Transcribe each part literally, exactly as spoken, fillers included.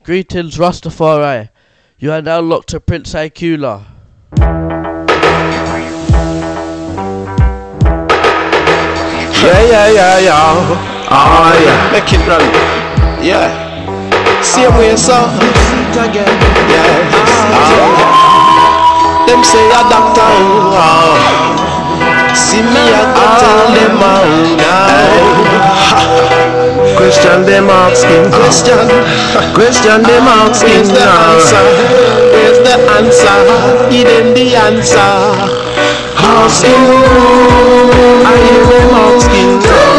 Greetings, Rastafari. You are now locked to Prince Aikula. Yeah, yeah, yeah, yeah. Oh, yeah. Make it run. Yeah. Same way, so. Again. Yeah. Oh. Them say a doctor. Oh. See me, I go tell them all now. Question them asking. Question. Question them asking. Where's the answer? Where's the answer? Hidden the answer. Asking. I hear them asking.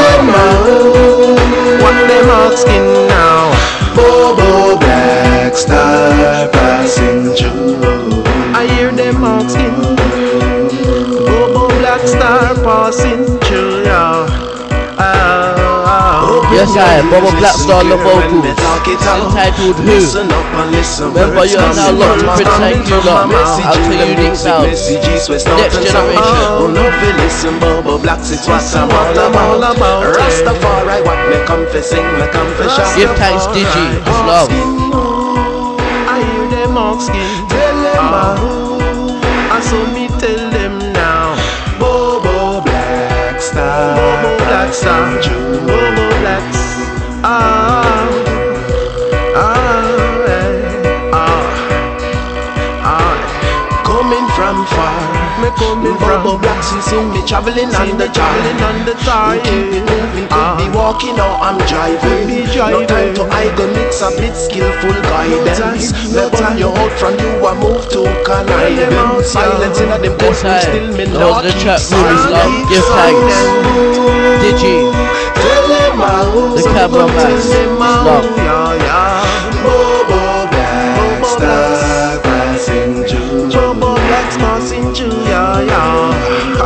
What them asking now? Bobo Black Star passing through. I hear them asking. Bobo Black Star passing through. Yeah. Yes, I am. Bobo Black Star on the vocals. Entitled Who? Remember, you are now locked to Prince Aikula. Out to Unique Sound. Next generation. Oh, no, listen, Bobo Black, it's what I'm all about. Rastafari, what me confessing, me confession. Give thanks, Digi. It's love. I hear them asking. Tell them uh, I saw me tell them now. Bobo Black Star. Bobo Black Star. Bobo Black Star. Ah. Ah. Ah. Ah. Coming from far. Me coming from Bobo Black, since me traveling on the traveling on the tar. Keep it moving, could be walking or I'm driving. No time to I go mix a bit skillful guidance. No time you out from you I move to connivance. Silence in a them good still me not the chat room is love. Give thanks. Digi. The cameraman. Love. Bobo Black Star passing through. Bobo Black passing through. Yeah, yeah.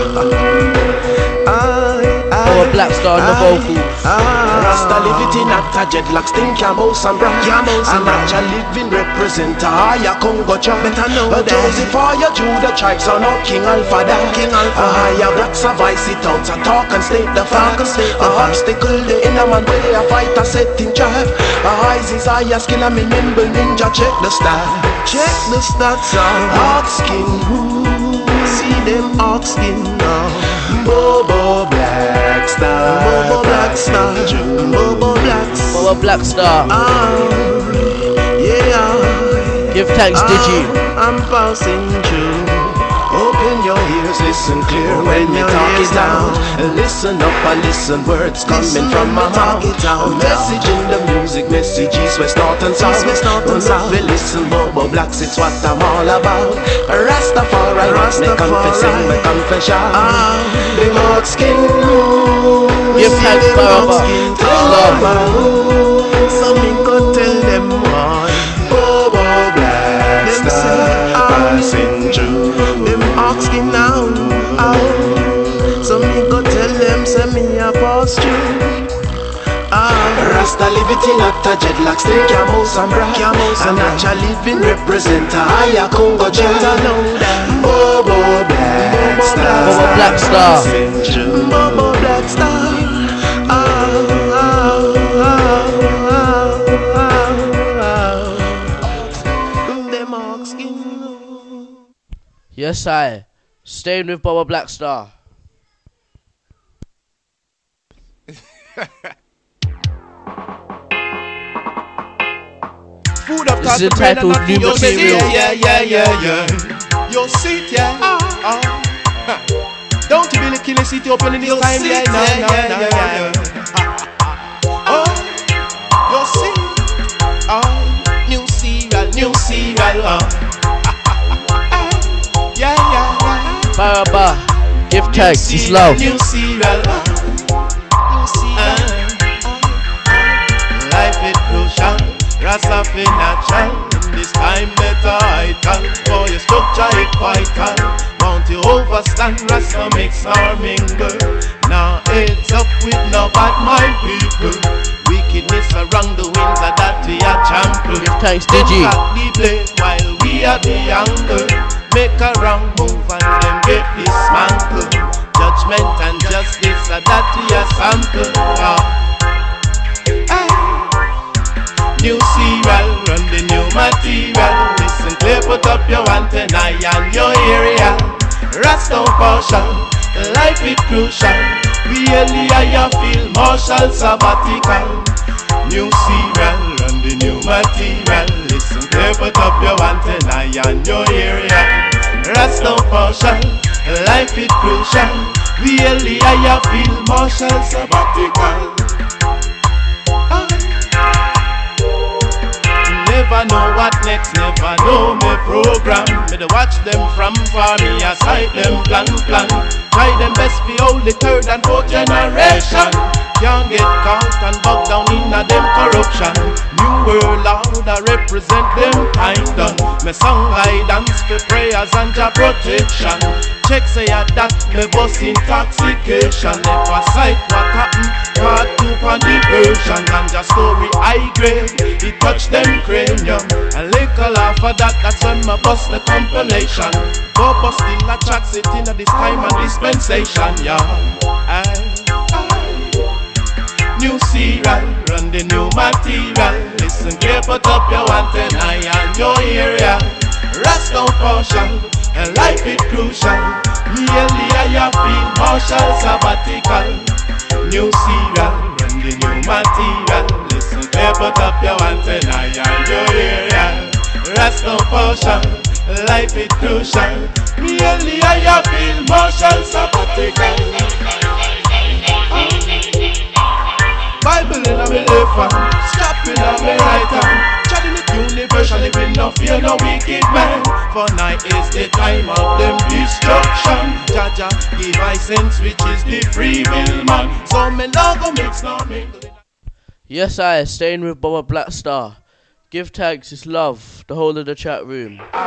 Bobo Black Star on the vocals. Rasta live it in a dreadlock, stink your mouse and bra. And natural living represent a higher Congo chop. Better know that Joseph for your Judah tribes are not King Alpha da. King Alpha. A higher black survive it out a talk and state the facts. A obstacle the inner man where they a fight a setting trap. A eyes is higher skill and me nimble ninja. Check the stats. Check the stats on hot skin. See them hot skin now. Bobo Black Star. Bobo Black Star. Bobo Black Star. Bobo Black Star. Ah, yeah. Give thanks, Digi. I'm passing through. Open your ears, listen clear when you talk it out. Listen up and listen words coming from my mouth. A message in the music, messages west, north and south. We listen, Bobo Blacks, it's what I'm all about. Rastafari, me confessing, my confession. Big hot skin. Give thanks, Baraba. So me go tell them why. Bobo Black Star passing through. Them asking now, oh. So me go tell them, say me a pass through. Ah, Rasta live it in a dreadlock, stink your mouse and bra. And natural living represent a higher Congo Jetta. Know that Bobo Black Star. Bobo Black Star. Bobo Black Star. Yes, I. Staying with Bobo Black Star. Food up, this is entitled New Material. Yeah, yeah, yeah, yeah. Your seat, yeah. Oh, oh. Don't you really kill a seat open in this time? Yeah, no, no, no, yeah. Oh, your seat. Oh, new cereal, new cereal. Oh. Yeah, yeah, yeah. Baraba, give thanks, it's love. New cereal, new cereal. Life is crucial, Rasta fi natural. This time better I can, for your structure it quite calm. Won't you overstand, Rasta makes our mingle. Now it's up with no bad mind people. Wickedness around the winds are that we are champion. Give thanks, Digi. The blade while we are the younger. Make a wrong move and then get dismantled. Judgment and justice are that we are sample. Oh. Hey. New cereal run the material. Listen clear, put up your antenna and your area. Rasta portion, life is crucial. Really I feel martial sabbatical. New serial and the new material. Listen clear, put up your antenna and your area. Rasta portion, life is crucial. Really I feel martial sabbatical. Never know what next, never know me program. Me to watch them from far, me a sight them plan, plan. Try them best for all the third and fourth generation. Can't get caught and bogged down in a them corruption. New world order represent them time done. Me song I dance for prayers and job protection. Check say a that me bus intoxication. Never sight what happen, part two on the version. And just story high grade, it touch them cranium. A little laugh for that, that's when my bus the compilation. Bobo still a chat sitting at this time and dispensation, yeah. Aye. New serial, run the new material. Listen, gear, put up your antenna and your area. Rasta portion, and life is crucial. Merely I feel martial sabbatical. New serial, run the new material. Listen, gear, put up your antenna and your area. Rasta portion, life is crucial. Merely I feel martial sabbatical. Bible in a me left hand, stop in a me right hand. Chatting it universal, living no fear, no wicked man. For night is the time of them destruction. Jaja, give I sense which is the free will man. So me now go mix, now mingle. Yes, I staying with Baba Black Star. Give tags is love, the whole of the chat room. Uh,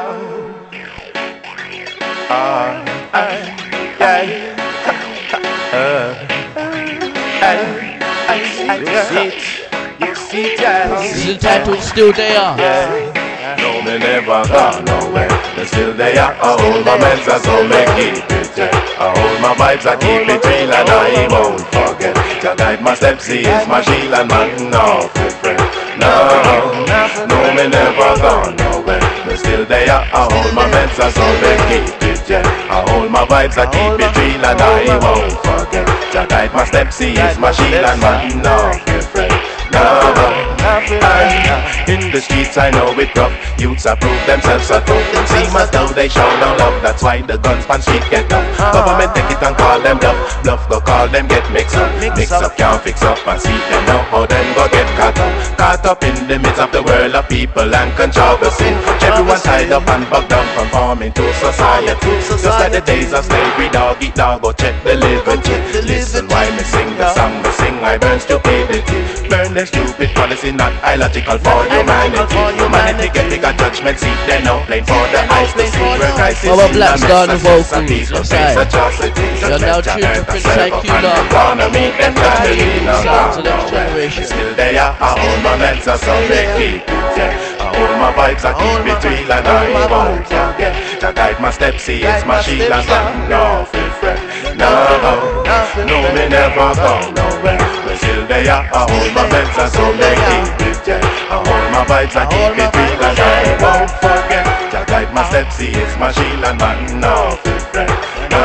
uh, uh, yeah. uh, uh, You see it, you see it, yeah. This is entitled Still There. Yeah. No, me never gone nowhere. Me still there. I hold my meds, so me keep it, yeah. I hold my vibes, I keep it real, and I won't forget. To guide my steps, he is my shield and my north friend. No, no, me never gone nowhere. Me still there. I hold my meds, so me keep it, yeah. I hold my vibes, I keep it real, and I won't forget. To guide my steps, he is my shield and my north friend. No, in the streets I know it rough. Youths approve themselves so tough. Them seem as though they show no love. That's why the guns pan street get up. Government take it and call them bluff. Bluff go call them get mixed up. Mix up can't fix up and see them know how them go get caught up. Caught up in the midst of the world of people and controversy. Everyone tied up and bugged down, conforming to society. Just like the days of slavery, dog eat dog, go check the liberty. Listen why me sing the song, me sing I burn stupidity. Burn the stupid policy, not illogical for humanity. Humanity get bigger judgment, see they now plain for the eyes to see. Where Christ is in the midst of society, so face atrocities. You're now tuned to Prince Secular. Wanna meet them guys, sounds of the generation. Still there, I hold my meds, so they keep it, yeah. I hold my vibes, I keep it real, and I won't forget. To guide my steps, he is my shield, and I'm no friend. No, no, me never go nowhere. But still there, I hold my meds, so they keep it, yeah. I hold my vibes, I keep it real, and I won't forget. To guide my steps, he is my shield, and I'm no friend. No,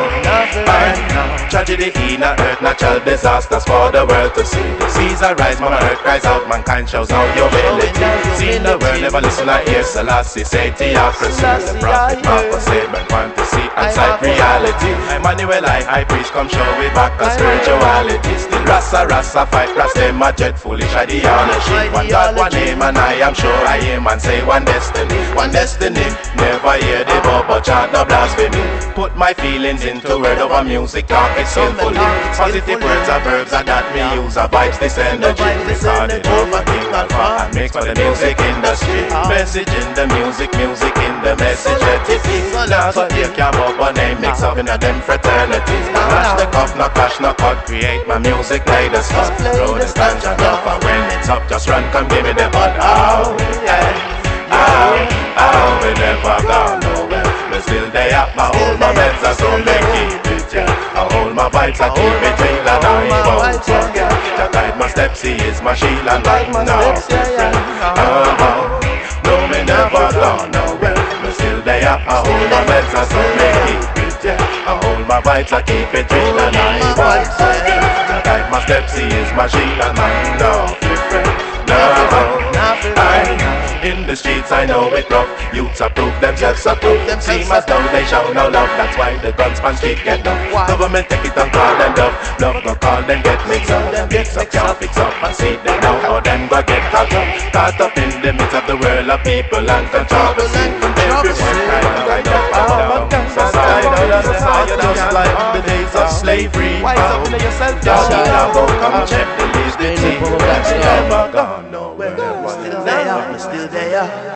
tragedy in a earth, natural disasters for the world to see. Seas arise, mama earth cries out, mankind shows no humility. See the world, never listen, I hear Selassie say theocracy. The prophet Marcus said, man, fantasy and sight reality. Emmanuel, I, high priest, come show me back a spirituality. Still Rasta, Rasta, fight, Rasta, them a jet foolish ideology. One God, one name, and I am sure I am, and say one destiny, one destiny. Never hear the bubble chant, no blasphemy. Put my feelings into word over music, talk it skillfully. Positive words are verbs and that me use a vibes this energy. Recorded over King Alpha and mix for the music industry. Message in the music, music in the message. Now so take your bubble name, mix up in a them fraternities. Clash the cup, no clash, no cut, create my music, play the stuff. Throw the ganja up and when it's up, just run, come give me the bud. Oh, yeah, oh, oh, we never gone nowhere. We're still there, I hold my meds, I so they keep it, yeah. I hold my vibes, I keep it real, and I won't forget. To guide my steps, he is my shield, and right now, friend. Oh, no, never gone nowhere. I'm still there. I hold my meds, I still keep it, yeah. I hold my vibes, I keep it real, and I won't say. I guide my steps, he is my shield, and I'm no different. No, I, in the streets I know it rough. Youths approve themselves, approve them. Seem as though they show no love. That's why the guns man street get up. Government take it and call them love. Love go call them get mixed up. Mix up, can't fix up and see them now. Or them go get caught up. Caught up in the midst of the world of people and controversy. Everyone kind of right up and down. Society, just like the days of slavery. Wise up in yourself, just now go come check the list. The team that's never gone nowhere. Still there, still there.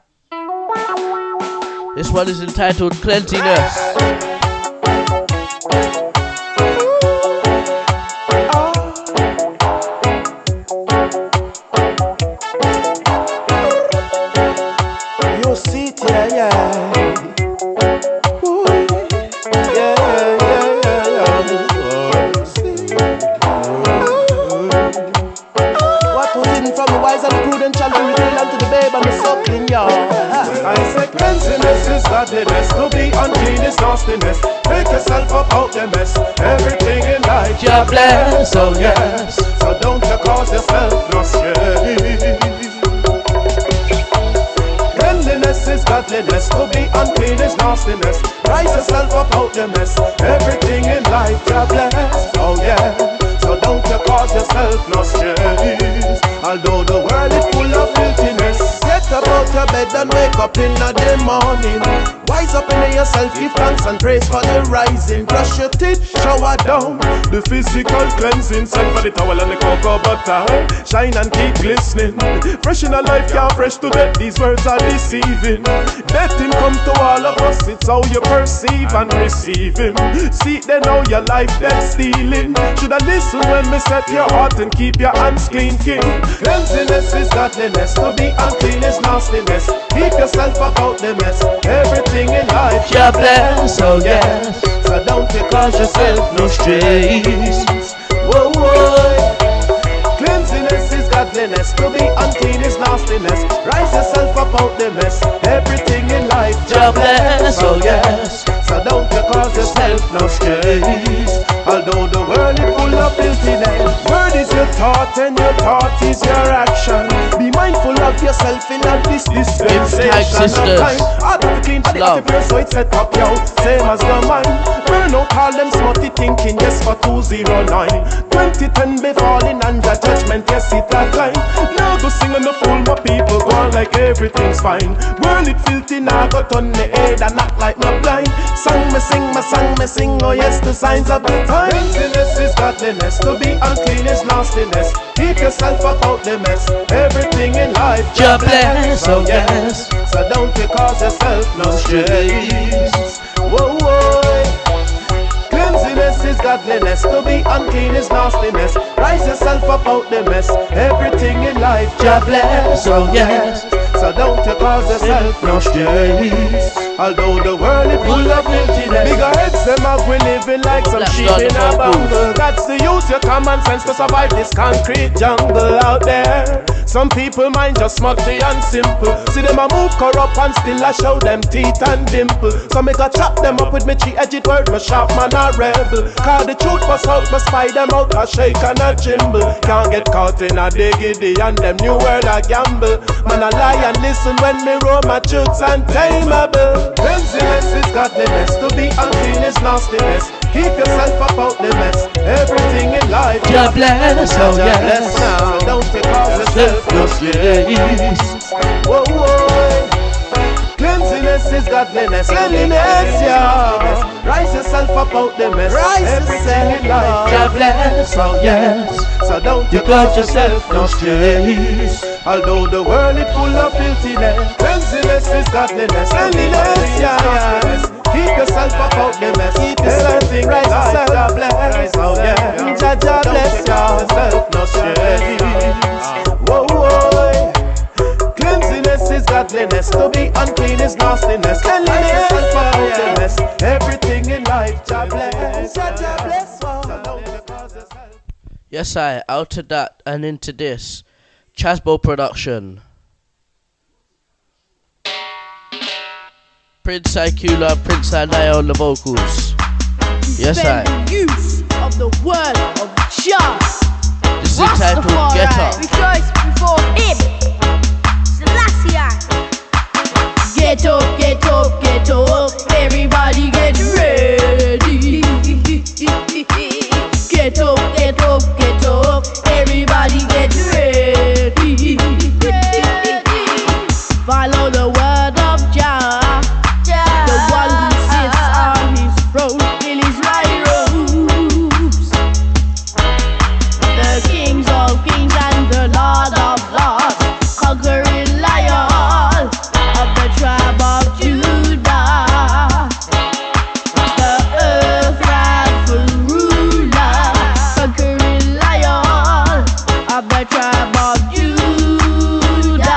This one is entitled Cleanliness. You see it, yeah, yeah. Ooh, yeah, yeah, yeah, yeah, yeah. What was hidden from the wise and the prudent shall be revealed unto the babe and the suckling, y'all. I say cleanliness is godliness. To be unclean is nastiness. Take yourself up out the mess. Everything in life Jah bless, oh yes. So don't you cause yourself no shame. Cleanliness is godliness. To be unclean is nastiness. Rise yourself up out the mess. Everything in life Jah bless, oh yeah. So don't you cause yourself no shame. Although the world is full of filthiness, get up out your bed and wake up in the morning. Wise up in yourself, give thanks and praise for the rising. Brush your teeth, shower down. the physical cleansing. Send for the towel and the cocoa butter. Shine and keep glistening. Fresh in a life, yeah, fresh to death. These words are deceiving. Let him come to all of us. It's how you perceive and receive him. See then how your life that's stealing. Should I listen when me set your heart and keep your hands clean, king? Cleanliness is godliness. To be unclean is nastiness. Keep yourself about the mess. Everything in life Jah bless, oh yes. So don't you cause yourself no strays. Whoa, whoa. Cleanliness is godliness. To be unclean is nastiness. Rise yourself up out the mess. Everything in life Jah bless, oh yes. So don't you cause yourself no strays. Although the world is full of filthiness, word is your thought and your thought is your action. Be mindful of yourself in all this dispensation of time. Out of the clean body of the verse, so it's set up, yo, same as the mind. Burn out all them smutty thinking, yes, for two zero nine. Twenty ten be falling under judgment, yes, it that line. Now go sing on the fool, my people go on like everything's fine. World it filthy, now go turn the head and act like my blind. Song me sing, my song me sing, oh yes, the signs of the time. Cleanliness is godliness. To be unclean is nastiness. Keep yourself up out the mess. Everything in life Jah bless, oh yes. So don't you cause yourself no strays. Whoa, whoa. Cleanliness is godliness. To be unclean is nastiness. Rise yourself up out the mess. Everything in life Jah bless, oh yes. So don't you cause yourself no strays. Although the world is full of filthiness, bigger heads them up, we living like some sheep in a bungle. That's the use your common sense to survive this concrete jungle out there. Some people mind just smutty and simple. See them a move corrupt and still I show them teeth and dimple. So me go chop them up with me three-edged word, my sharp man a rebel. Cause the truth must out, my spy them out, a shake and a tremble. Can't get caught in a diggity and them new world a gamble. Man a lie and listen when me roll my truths untamable. Cleanliness is godliness. To be unclean is nastiness. Keep yourself up out the mess. Everything in life Jah bless, oh yes. Now don't you cause yourself no strays. Whoa, whoa. Cleanliness is godliness. Cleanliness, yeah. Rise yourself up out the mess. Rise everything in life Jah bless, oh yes. So don't you cause yourself no strays. Although the world is full of filthiness, cleanliness is godliness. Cleanliness, yeah. Keep yourself up out the mess. Keep yourself in right yourself. Jah bless, oh yeah. Jah Jah bless yourself, no strays. Whoa, whoa. Cleanliness is godliness. To be unclean is nastiness. Cleanliness, yourself up out the mess. Everything in life, Jah bless, Jah Jah bless. So don't you cause yourself. Yes, I out of that and into this. Chasbo production. Prince Akula, Prince Anaya on the vocals. Yes, I. Use of the word of Jah. This is entitled Get Up. Rejoice before him. Selassie. Get up, get up, get up. Everybody get ready. Get up, get up, get up. Everybody get ready. Follow the word of Jah. The one who sits on his throne in his white robes. The kings of kings and the Lord of lords, conquering lion of the tribe of Judah. The earth rightful ruler, conquering lion of the tribe of Judah.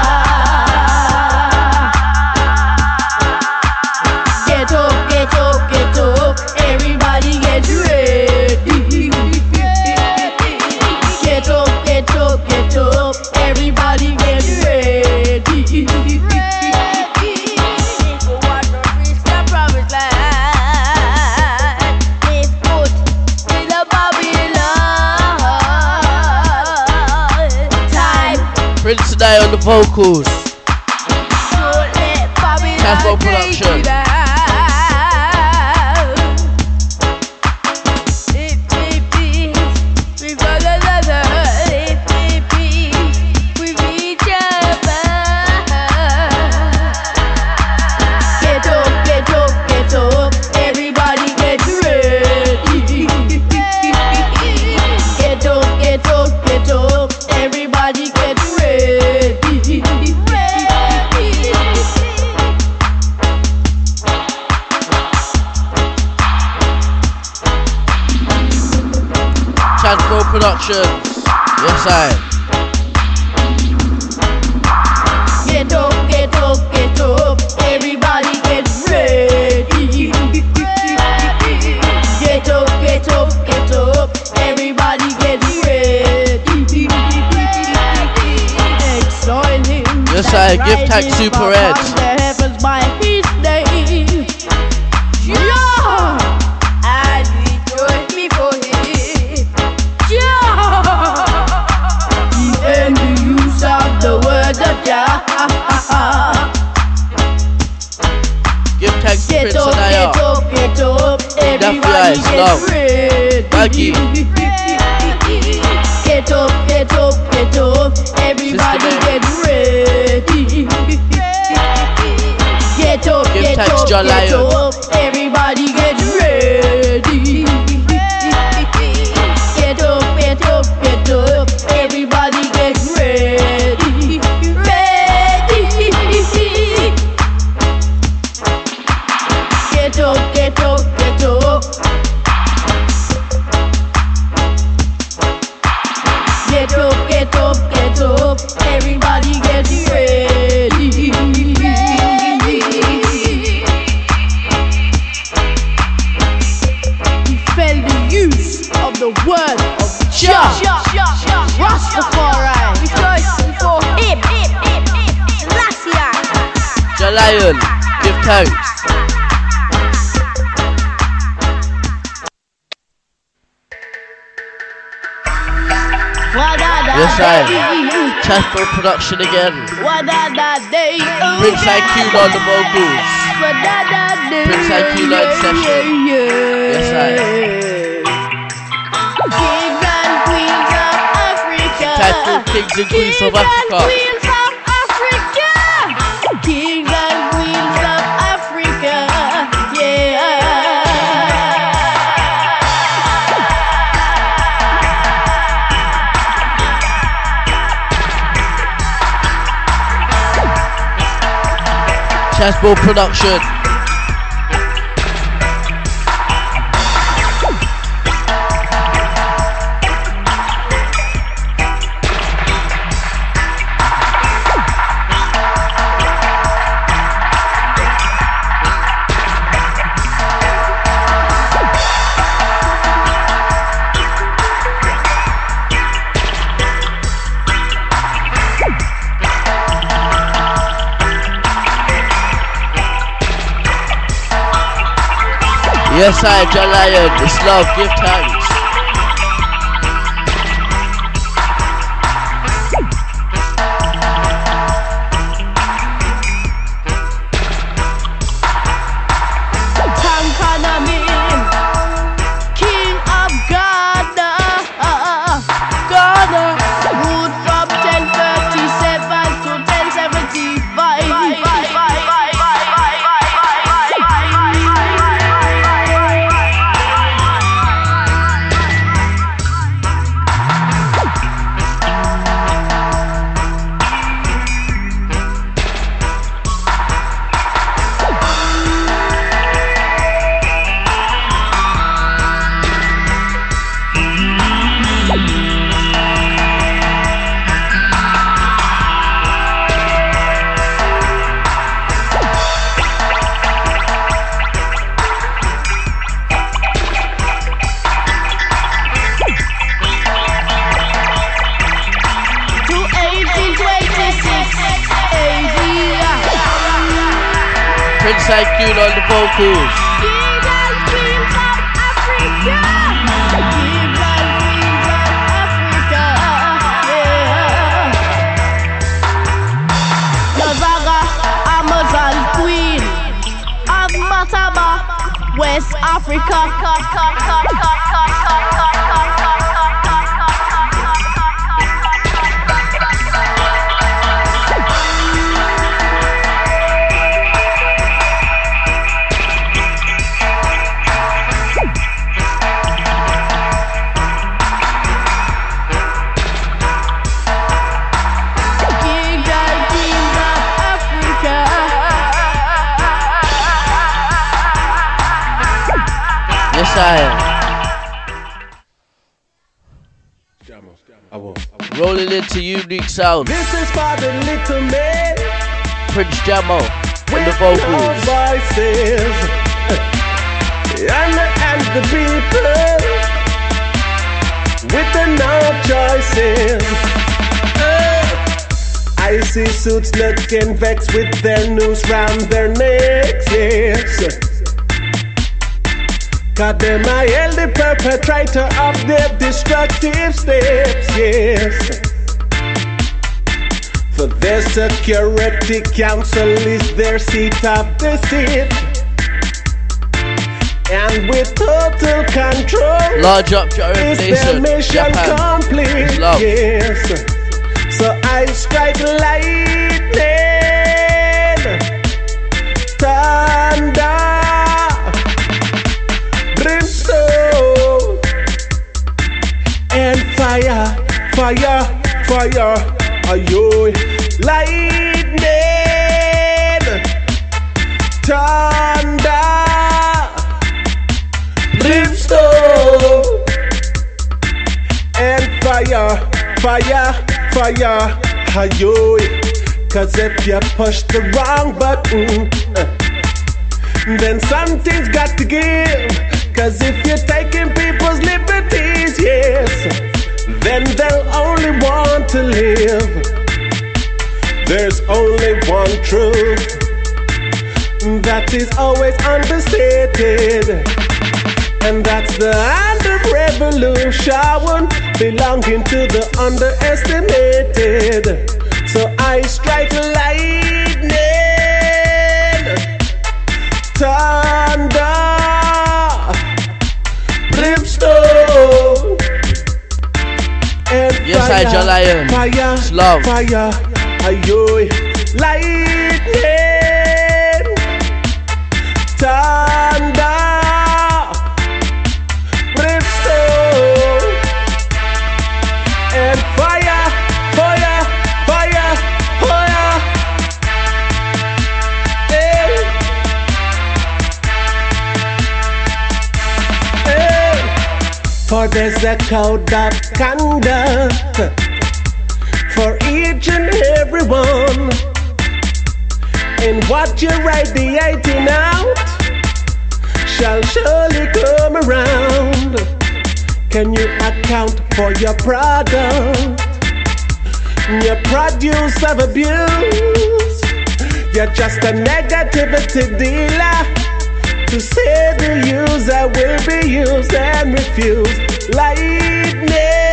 Get up, get up, get up, everybody get ready. Get up, get up, get up, everybody get ready. People want to reach the promised land. Live put in the Babylon. Time Prince Anaya on the vocals. to let Babylon Casper take Production. you down. If it is with one another, if it be with each other. Get up, get up, get up, everybody get ready. Get up, get up, get up, everybody get ready. Casper Productions. Yes, I. Get up, get up, get up, everybody get ready. Get up, get up, get up, everybody get ready. Exalt him. Yes, I. Give thanks, Super Ed. The heavens by his name. Jah, and rejoice before him. Jah, and the use of the word of Jah. Give thanks to Get Prince up, Anaya. get up, get up, everybody eyes, get love. ready. Maggie. Get up, get up, get up, everybody Sister get ready. Get up, Give get thanks, up, John get Lion. up, everybody get ready. Get up, get up, get up, everybody get ready. Ready. Get up, get up, get up. Get up, get up, get up, everybody get ready. Defend the use of the word of Jah. Rastafari, rejoice before him. Selassie. Jah Lion. Give thanks. Yes, I. Casper Production again. Prince Akula on the vocals. Prince Akula in session. Yes, I. Kings and queens of Africa. Entitled Kings and Queens of Africa. Kings and queens of Africa. Kings and queens of Africa. Yeah. Casper Production. Yes, I, Jah Lion. It's love. Give thanks. Thank you on the vocals. King and Queens of Africa. King and Queens of Africa. Yeah. Nazaga, Amazon Queen of Mataba, West Africa. Yes, I am. Rolling into unique sound. This is for the little man. Prince Jamo and the vocals. Voices. And, and the people with the no choices. Uh, I see suits looking vexed with their noose round their necks. Yes. Cause them I held the perpetrator of their destructive steps, yes. For their security council is their seat of deceit. And with total control, large up your is their mission Japan. complete, yes. So I strike lightning, thunder, brimstone, and fire, fire, fire, ayo, lightning, thunder, brimstone, and fire, fire, fire, ayo. Cause if you push the wrong button, uh, then something's got to give. Cause if you're taking people's liberties, yes, then they'll only want to live. There's only one truth that is always understated, and that's the under revolution belonging to the underestimated. So I strike lightning, thunder, brimstone, and yes, fire, I Jah Lion. fire, it's love. fire, ayo, lightning, thunder, brimstone, and fire, fire, fire, fire, hey, hey. For there's a code of conduct for each and every one, and what you're radiating out shall surely come around. Can you account for your product, your produce of abuse? You're just a negativity dealer, to say the use that will be used and refused. Lightning,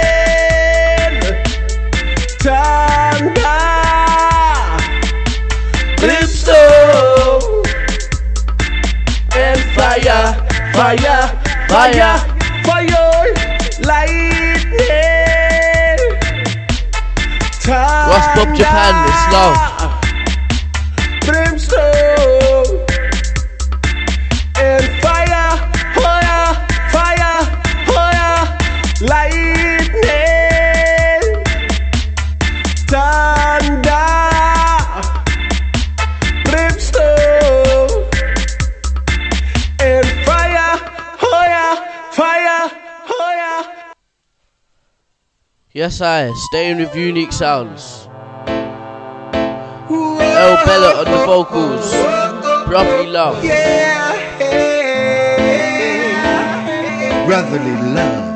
thunder, brimstone, and fire, fire, fire, fire, lightning, thunder. Ross Bob Japan, it's love. Brimstone and fire, fire, fire, fire, lightning, thunder, brimstone and fire, fire, fire, fire. Yes, I staying with Unique Sounds. El Bella on the vocals. Brotherly love. Yeah. Brotherly love.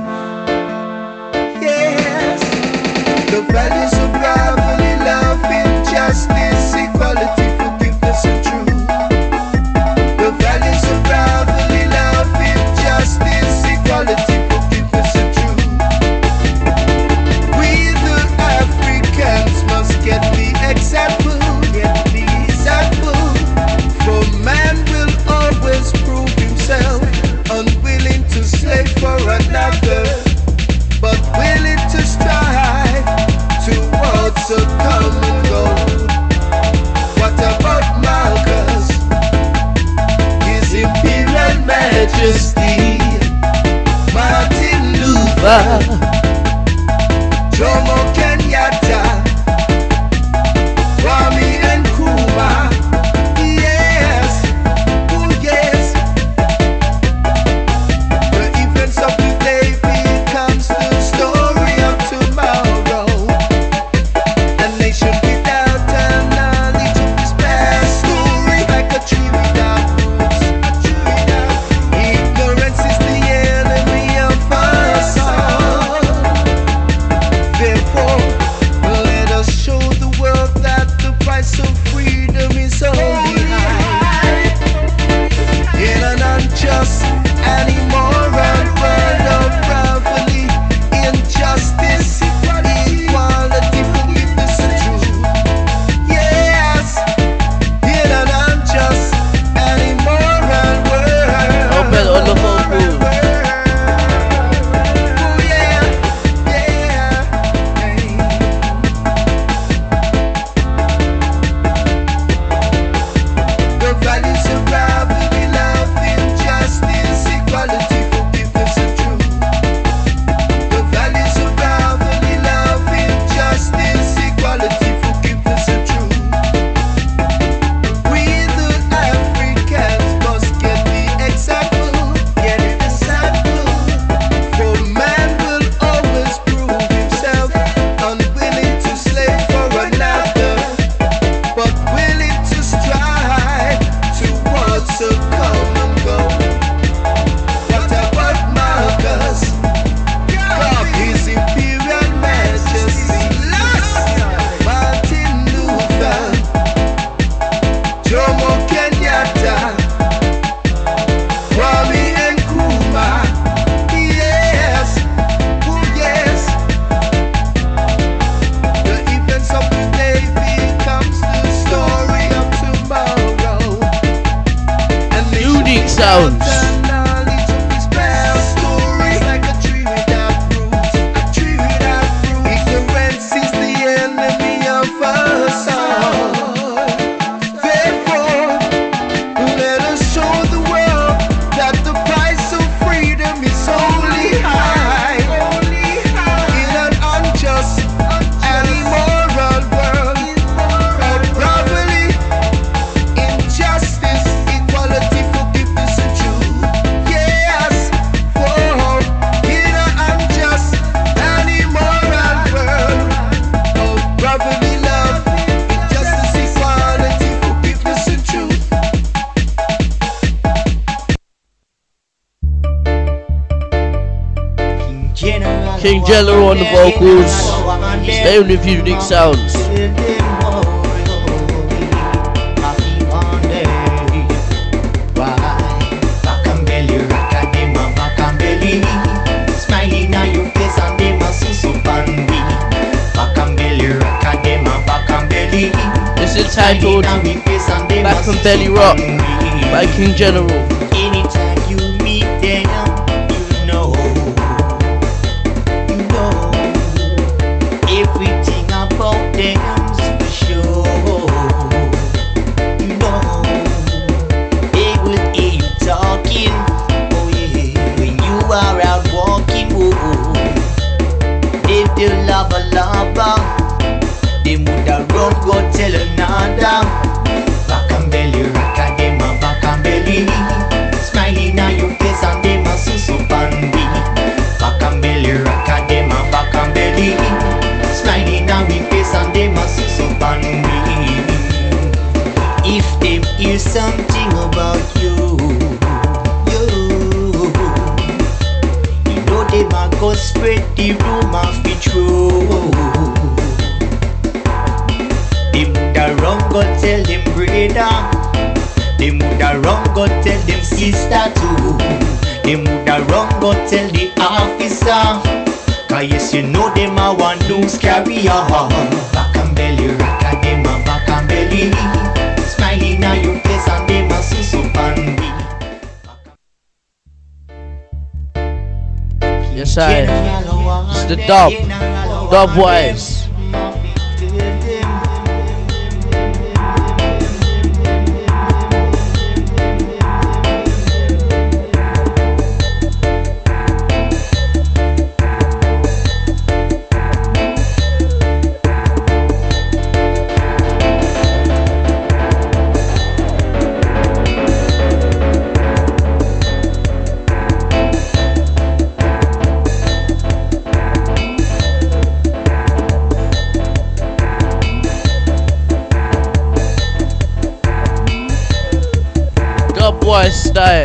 Yes. The values of brotherly love, injustice, equality, forgiveness, and truth. The values of brotherly love, injustice, equality, forgiveness, and truth. We the Africans must get the example. Unwilling to slave for another, but willing to strive towards a common goal. What about Marcus, His Imperial Majesty, Martin Luther, Jomo Kenyatta, Kwame Nkrumah? King Jello on the vocals. Stay with Unique Sounds. entitled Back and Belly Rock by King General. Anytime you meet them, you know, you know everything about them's for sure. You know, they will hear you talking, oh yeah, when you are out walking, oh, they will lava lava. They woulda run go tell another. Back and belly rock a dem a back and belly. Smiling on your face and dem a susu bandy. Back and belly rock a dem a back and belly. Smiling on your face and dem a susu bandy. If them hear something about you, you, you know them a go spread the rumor fi true. Them woulda run go tell them brother. Them woulda run go tell them sister too. Them woulda run go tell the officer. Cause yes, you know them a one news carrier. Back and belly rock a them a back and belly. Smiling on your face and them a susu bandy. Yes, I. It's the dub. Dub wise. Boy style.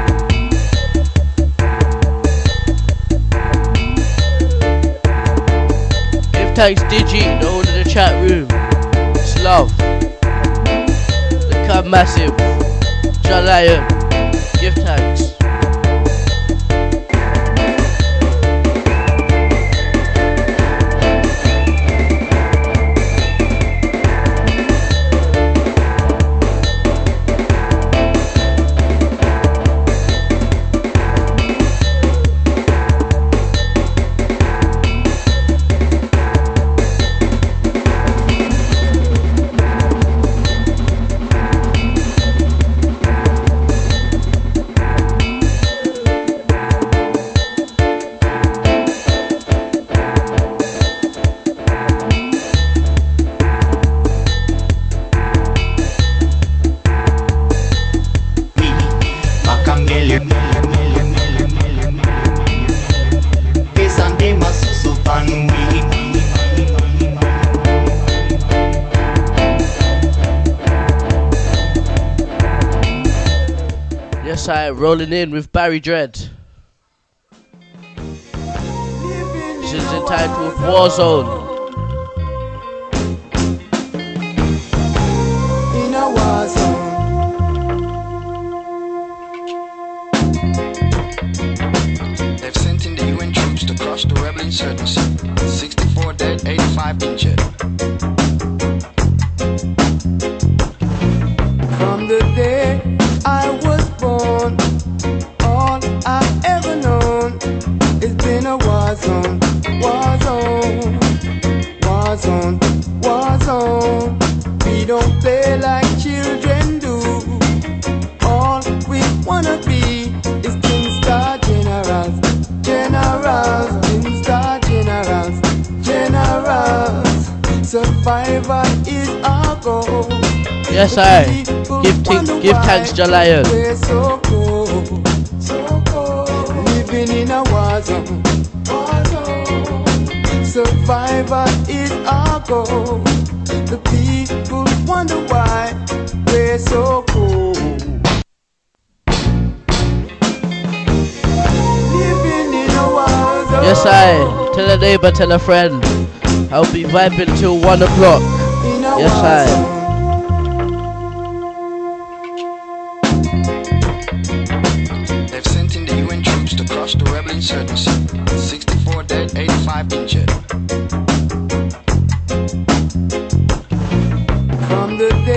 Give thanks Digi, the owner of the chat room. It's love. The Cub Massive. John Lion. Give thanks. Yes, I rolling in with Barry Dread. This is entitled Warzone. In a war zone. They've sent in the U N troops to crush the rebel insurgency. sixty-four dead, eighty-five injured. From the day I was born, all I've ever known has been a war zone, war zone, war zone, war zone. We don't play like children do. All we wanna be is Tin Star Generals, Generals, Tin Star Generals, Generals. Survival is our goal. Yes, I. Give, t- give thanks, Jalayan. We're so cold, so cold. Living in a war zone, war zone. Survival is our goal. The people wonder why we're so cold. Living in a war zone. Yes, I. Tell a neighbor, tell a friend. I'll be vibing till one o'clock. Yes, I. To crush the rebel insurgency. sixty-four dead, eighty-five injured. From the day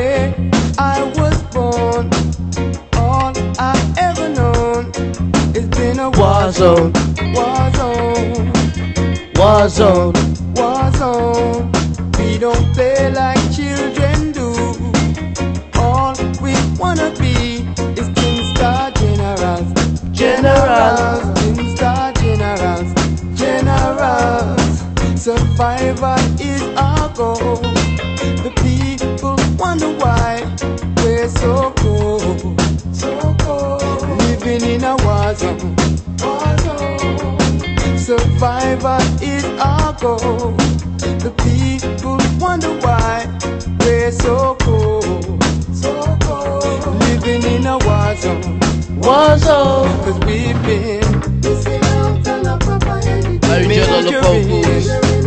zone, war zone, war zone. war zone. We don't play like children do. All we wanna be is King Star Generals, Generals. King Star Generals, Generals. Survivor is our goal. The people wonder why we're so cold, so cold. Living in a war zone, war zone. Survivor is our goal. The people wonder why we're so cold, so cold. Living in a war zone, war zone. cause we've been missing out on a proper education. Very good on the vocals.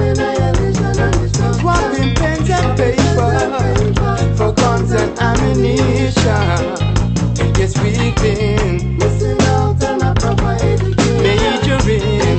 Swapping pens and paper for guns and ammunition. Yes, we've been missing out on a proper education. Majoring,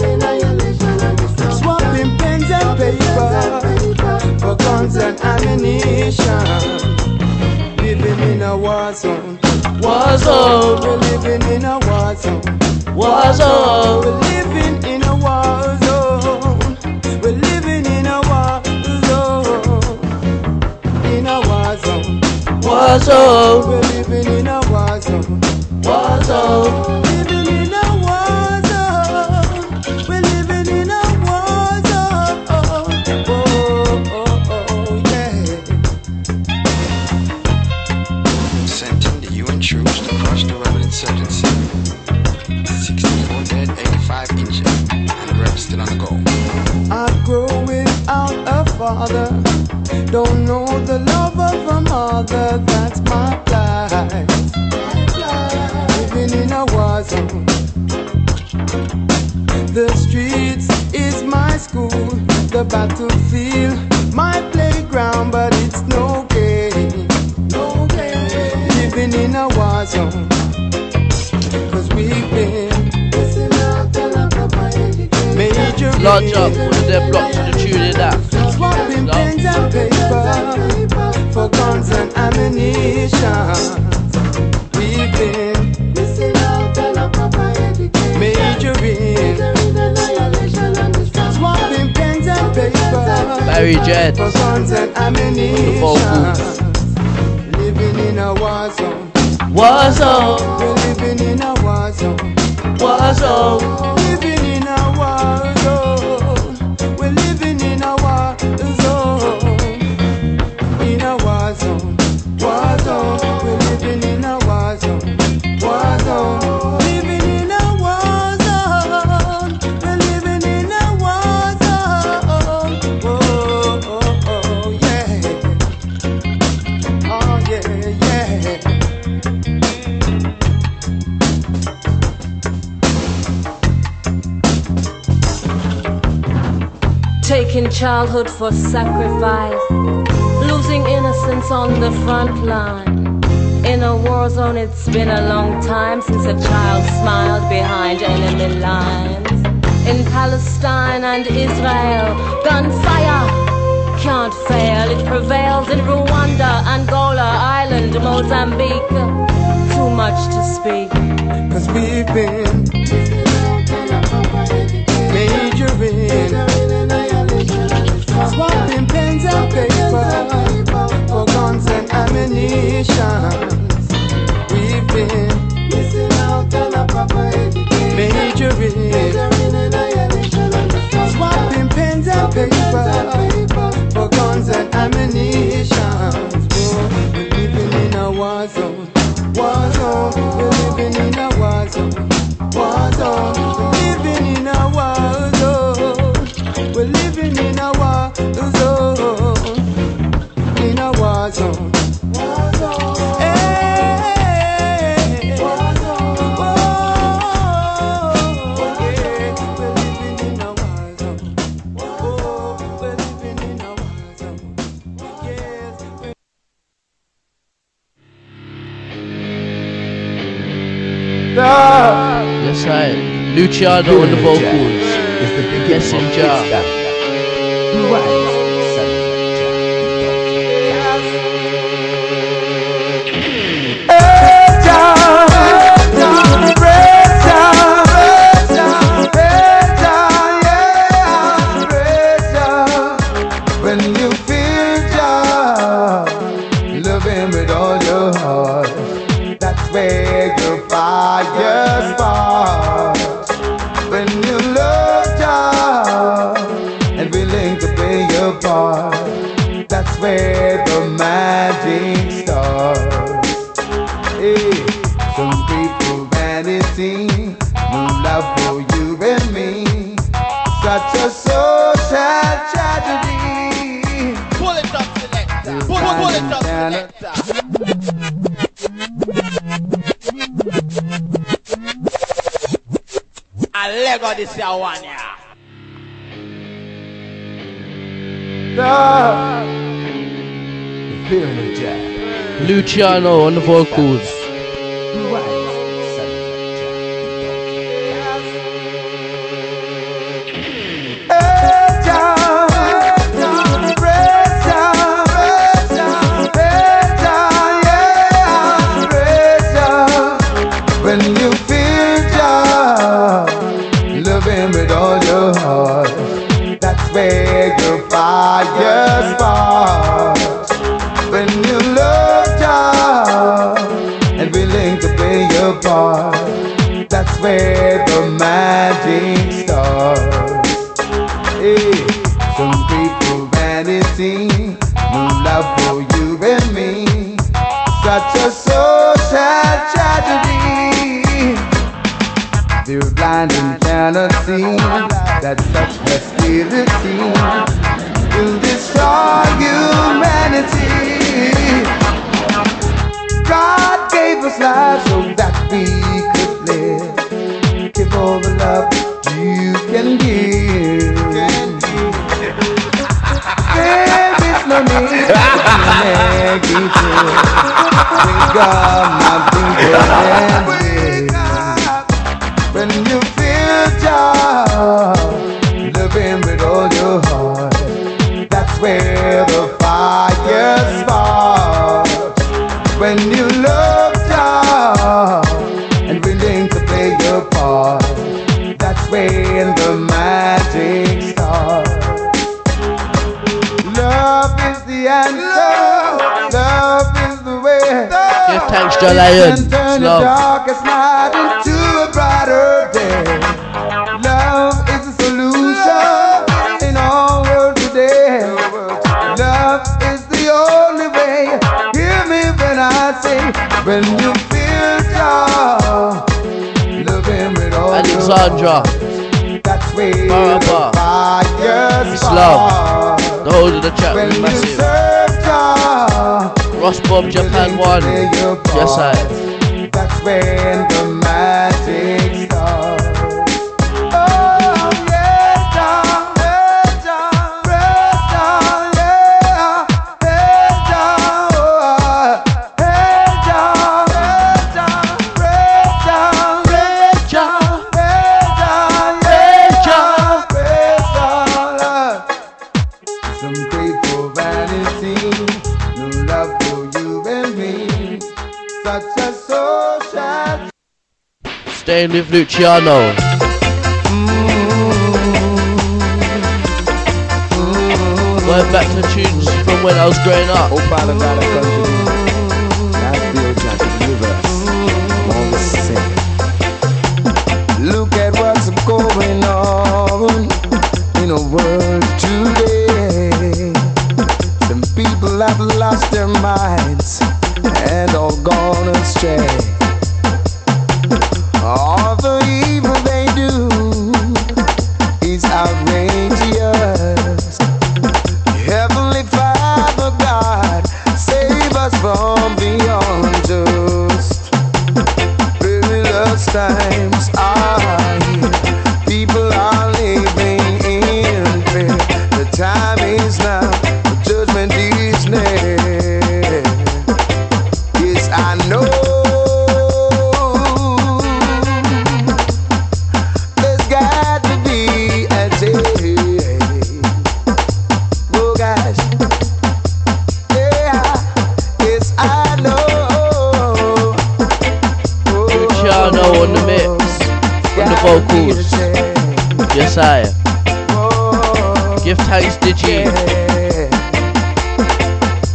swapping pens and paper for guns and ammunition. Living in a war zone, War zone, we're living in a war zone, war zone. we're living in a war zone, we're living in a war zone, in a war zone, War zone, we're living in a war zone, war zone. living in a war zone, we're living in a war zone. Oh, oh, oh, yeah. Sending the U N troops to crush the rebel insurgency. sixty-four dead, eighty-five injured, and the rebels still on the go. I grow without a father, don't know the love of a mother, that's my plight. Living in a war zone, the streets is my school, the battlefield my playground, but it's no game, no game. Living in a war zone, cause we've been missing out on a proper education. Major Large up, all of them blocks to the tune in that. swapping pens and paper for guns and ammunition. We've been missing out on a proper education. Majoring, swapping pens and paper Barry Jed, for guns and ammunition. vocals. Living in a war zone, War zone, we're living in a war zone, war zone. living in a war zone, we're living in a war zone, in a war zone, war zone, we're living in a war zone, war zone, living in a war zone, we're living in a war zone. Oh, oh, oh, yeah, oh yeah, yeah. Taking childhood for sacrifice, losing innocence on the front line. In a war zone, it's been a long time since a child smiled behind enemy lines. In Palestine and Israel, gunfire can't fail. It prevails in Rwanda, Angola, Ireland, Mozambique. Too much to speak. Cause we've been majoring, swapping pens and paper for guns and ammunition. We've been missing out on a proper education. Majoring, swapping pens and paper for guns and ammunition. We're living in a war zone, war zone. We're living in a war zone, war zone. We're living in a war zone. We're living in a war zone, in a war zone, war zone. Hey, war zone. Oh, yeah. We're living in a war zone. Oh, we're living in a war zone. Yes. we're- That's right. Luciano on the vocals. Messenger. fire sparks. When you love Jah and willing to play your part, that's where the magic starts. Hey, some people vanity, no love for you and me, such a social tragedy. Pull it up, selector. Pull, pull, pull it up, selector. I Lego this year one, yeah. Luciano on the vocals. When you feel Jah, love Him with all your heart, that's where your fire sparks. When you love Jah and willing to play your part, that's where the magic starts. Hey, some people vanity, no love for you and me, such a social tragedy. They're blind and cannot see that such hostility will destroy humanity. God gave us life so that we could live. Give all the love you can give. There is no need to be negative. Wake up, my people, and live. When you feel Jah, love Him with all your heart, that's where the fire sparks. When you love Jah and willing to play your part, that's when the magic starts. Love is the answer, love is the way. Give thanks to Lion. Turn the darkest night into a brighter day. Love is the solution in our world today. Love is the only way. Hear me when I say, when you feel Jah, love Him with all Alexandra. your heart. That's where Baraba. the fire It's love. sparks. The whole of the chat When was you massive. serve Jah, Ross Bob Japan one. Yes, I. that's when the magic starts. Oh, yeah, Jah, yeah, Jah, yeah, Jah, yeah, yeah, Jah, oh, yeah, Jah, yeah, Jah, yeah, Jah, yeah, Jah, yeah, Jah, yeah, Jah. Some people vanity, no love for you and me, such a social. Staying with Luciano. Going back to tunes from when I was growing up. Oh, Father God, I come to thee. That's the old chant of the universe. I'm always saying, look at what's going on in the world today. Some people have lost their minds and all gone astray. All the evil they do is outrageous. Heavenly Father God, save us from the unjust. Perilous times are here. People are living in fear. The time is now, the judgment is near. Yes, I know. There's got to be a day. Oh gosh, yeah, yes I know. Luciano on the mix. On the vocals. Yes, I. Give thanks, Digi.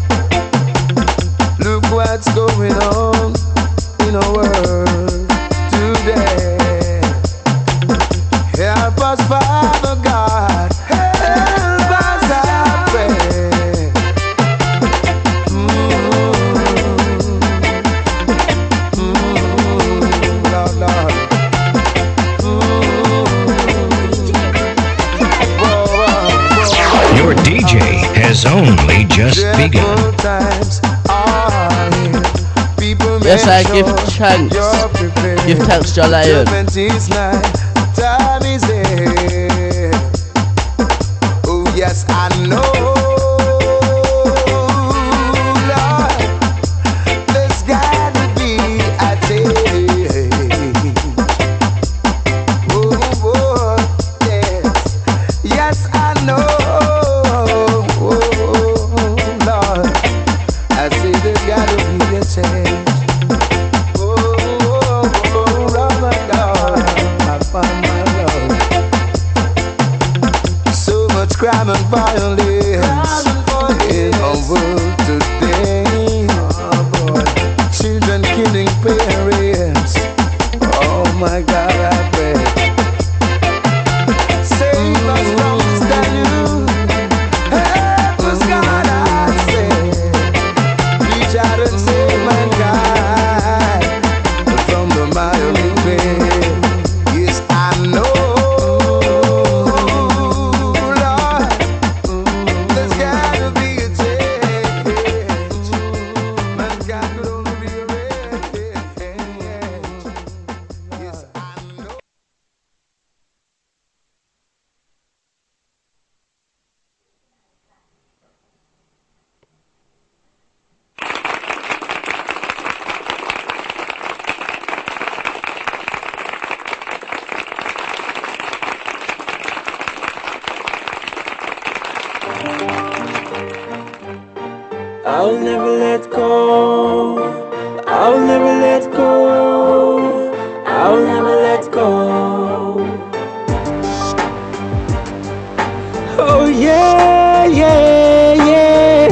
Look what's going on in our world only just begun. Yes, I give thanks. Give thanks to Lion. Time is here. Oh yes, I know. Lord, there's got to be a change. Oh, oh, yes, yes, I know. Oh, Lord, I say there's got to be a change. Crime and violence in our world today. Oh boy. Children killing parents. Oh my God, I pray. Save us from this deluge. Help us, God, I say. Reach out and save mankind from the miry clay. Yes, I know. I'll never let go. I'll never let go. I'll never let go. Oh yeah, yeah, yeah.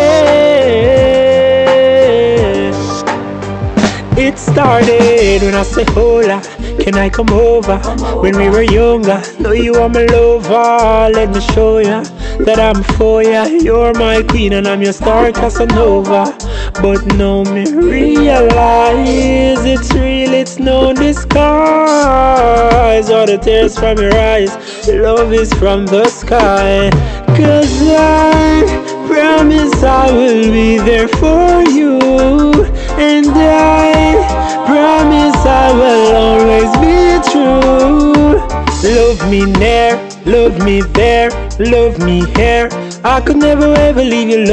It started when I said, hola, can I come over? When we were younger, know you are my lover. Let me show ya that I'm for ya. You're my queen and I'm your star Casanova. But now me realize it's real, it's no disguise. All the tears from your eyes, love is from the sky. Cause I promise I will be there for you. And I promise I will always be true. Love me near, love me there, love me here. I could never ever leave you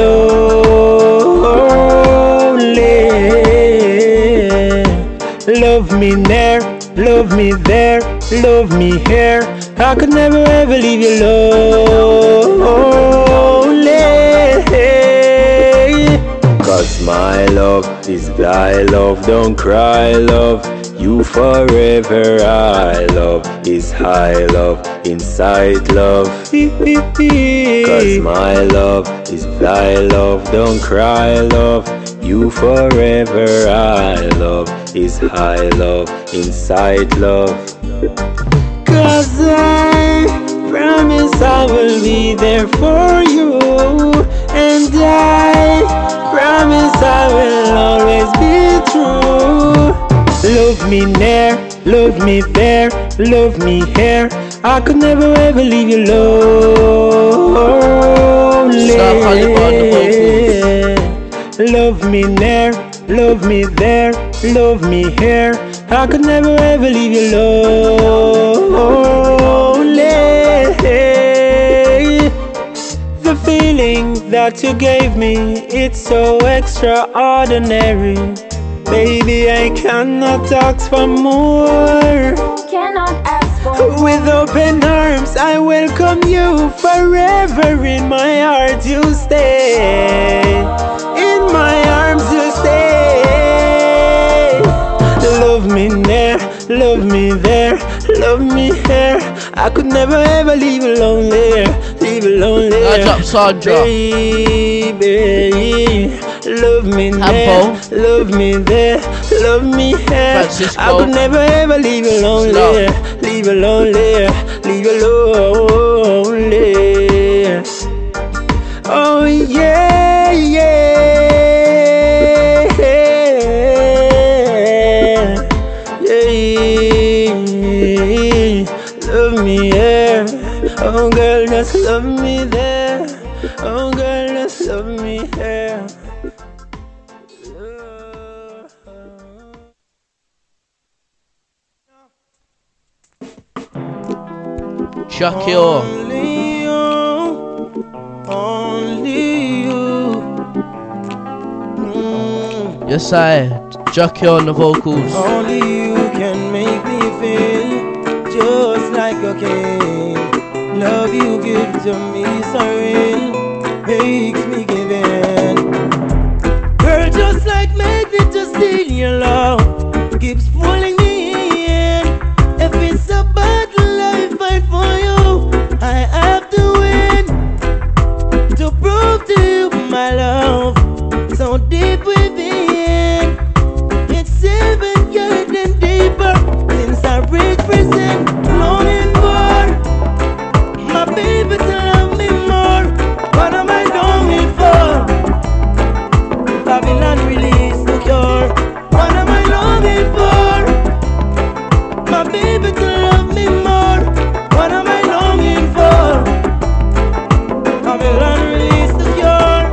lonely. Love me near, love me there, love me here. I could never ever leave you lonely. Cause my love is thy love, don't cry love. You forever I love is high love, inside love. Cause my love is thy love, don't cry love. You forever I love is high love, inside love. Cause I promise I will be there for you. And I promise I will always be true. Love me near, love me there, love me here. I could never ever leave you lonely. Love me near, love me there, love me here. I could never ever leave you lonely. The feeling that you gave me, it's so extraordinary. Baby, I cannot ask for more. Cannot ask for more. With open arms, I welcome you forever. In my heart, you stay. In my arms, you stay. Love me near, love me there, love me here. I could never ever leave you lonely, leave you lonely. I drop Sandra. Baby, love me there, love me there, love me here. Francisco. I could never ever leave you lonely, Slow. leave you lonely, leave you lonely. Oh yeah, yeah, yeah. Love me, yeah. Oh girl, just love me there. Oh girl. love me here. Jackie O. Only you, only you. Mm. Yes, I. Jackie on the vocals. Only you can make me feel just like a king. Love you give to me so real, makes me give in. Girl, just like magnet, just steal your love, keeps pulling me in. If it's a battle I fight for you, I have to win, to prove to you my love, so deep within. It's even getting deeper since I reached prison, longing for my baby to love me more. What am I longing for? Babylon release the cure. What am I longing for? My baby to love me more. What am I longing for? Babylon release the cure.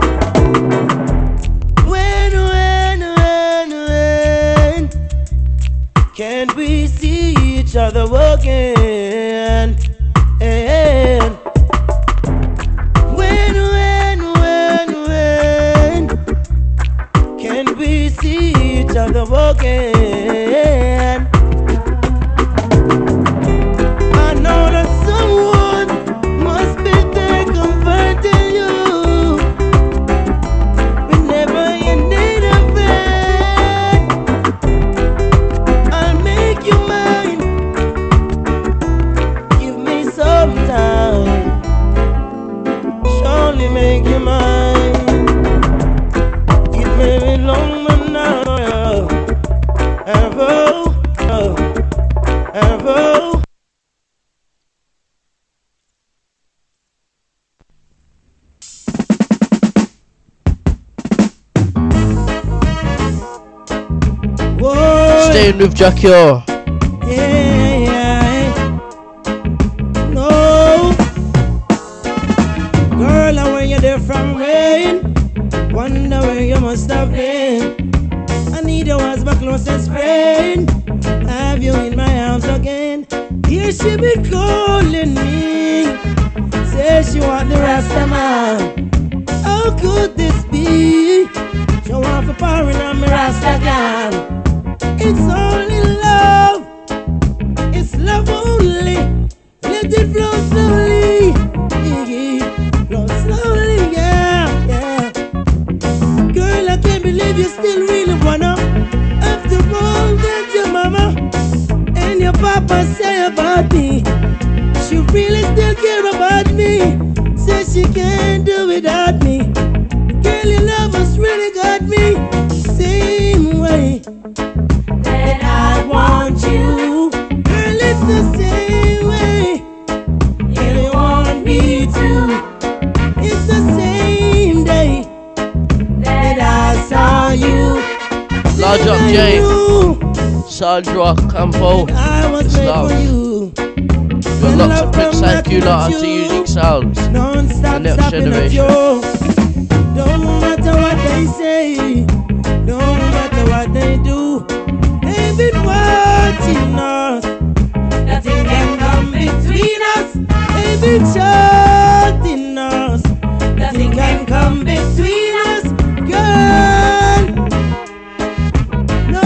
When, when, when, when can we see each other again? And when, when, when, when can we see each other again? I know that someone must be there comforting you whenever you need a friend. I'll make you mine. Give me some time. Surely make you mine. It may be long, but now ever, ever. Whoa. Staying with Jackie O. Yeah, no, girl, I when you're there from rain, wonder where you must have been. I need you as my closest friend. Have you in my arms again? Here she be calling me, say she want the Rasta man. How could this be? She want for powering on me Rasta gang. It's only love. It's love only. Let it flow slowly. Flow slowly, yeah, yeah. Girl, I can't believe you still really wanna. After all that your mama and your papa say about me, she really still care about me. Say she can't do without me. Girl, your love has really got me. Same way that I want you. Girl, it's the same way you want me to. It's the same day that I saw you. Large up J. Sandra Campo. I was It's made love. for you. Your lots of Prince Q-Lot after Unique Sounds. The Non-stop next stopping at generation. you. Don't matter what they say, don't matter what they do. They've been watching us. Nothing can come between us. They've been shutting us. Nothing can come between us, girl. No.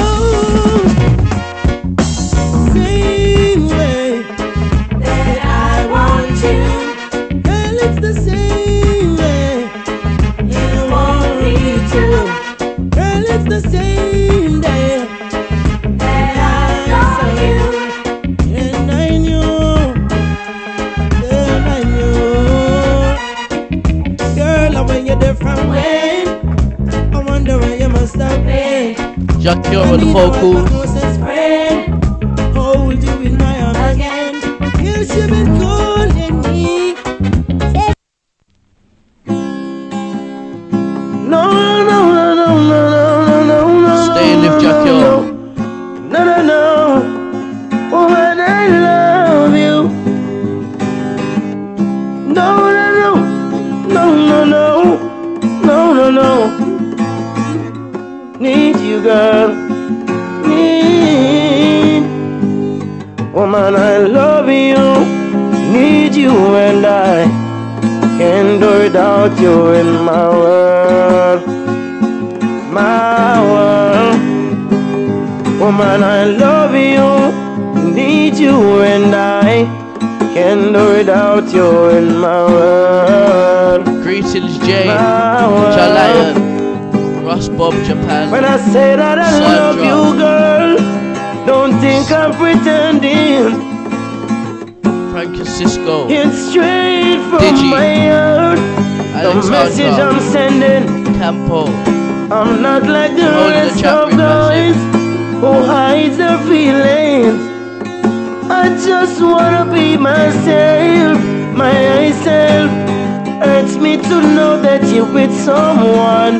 Same way that I want you. Girl, it's the same way you want me to. Girl, it's the same day that I saw you. And I knew, girl, I knew. Girl, when you're different way, I wonder where you must have been. Jackie O with the vocals. Hold you in my arms again. You should be calling me. No, no, no, no, no, no, no, no. Staying with Jackie O. No, no, no. Woman, I love you. No, no, no, no, no, no, no, girl. Need, woman, I love you. Need you and I can't do without you in my world. My world. Woman, I love you. Need you and I can't do without you in my world. Greetings, Jay. Jalayan. Ross Bob, Japan. When I say that I Sandra. love you, girl, don't think I'm pretending. Francisco. It's straight from Digi. my heart. The Alexandra. message I'm sending. Campo. I'm not like the Hold the rest chat of room, guys who hides their feelings. I just wanna be myself, myself. Hurts me to know that you're with someone.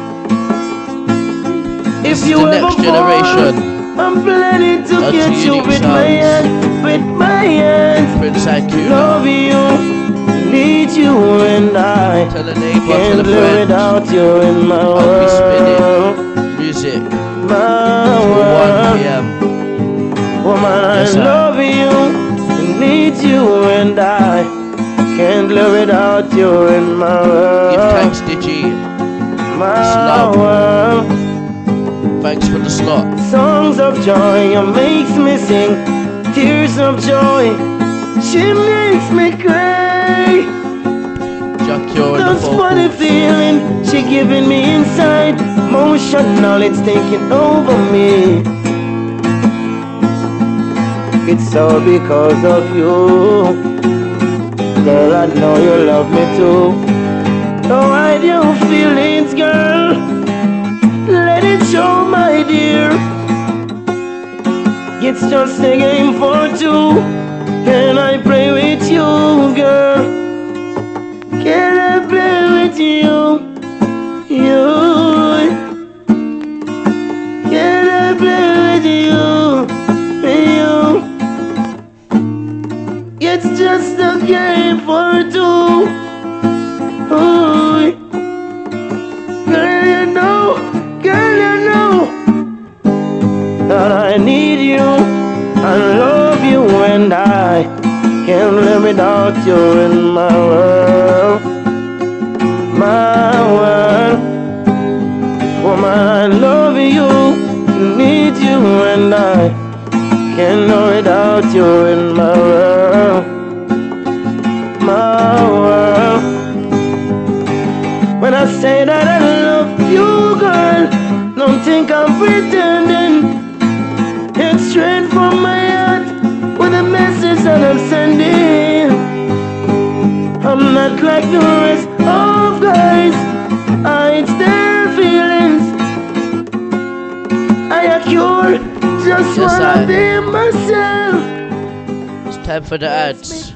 If This you is the ever next generation. fall, I'm planning to That's get you unique with sounds. my hand, with my hands. Prince Akuna. Love you, need you and I Tell a neighbor, can't tell a live friend. without you in my I'll be world. spinning music My till one world. p m Woman, Yes, I I. love you, need you and I can't live without you in my Give world. thanks, Digi. My love. world. Thanks for the slot. Songs of joy, it makes me sing. Tears of joy, she makes me cry. Jack, you're in the That's funny vocals. feeling she giving me inside. Emotional, it's taking over me. It's all because of you. Girl, I know you love me too. Don't hide your feelings, girl. Let it show, my dear. It's just a game for two. Can I play with you, girl? Can I play with you? You. Can I play with you? You. It's just a game for two. Ooh. Girl, you know, girl, you know that I need you, I love you, and I can't live without you in my world, my world. Woman, I love you, need you, and I can't live without you in my world, my world. When I say that I love you, girl, don't think I'm pretending. It's straight from my heart with a message that I'm sending. I'm not like the rest of guys, I hide their feelings. I a cure, just Yes, wanna I- be myself. It's time for the ads.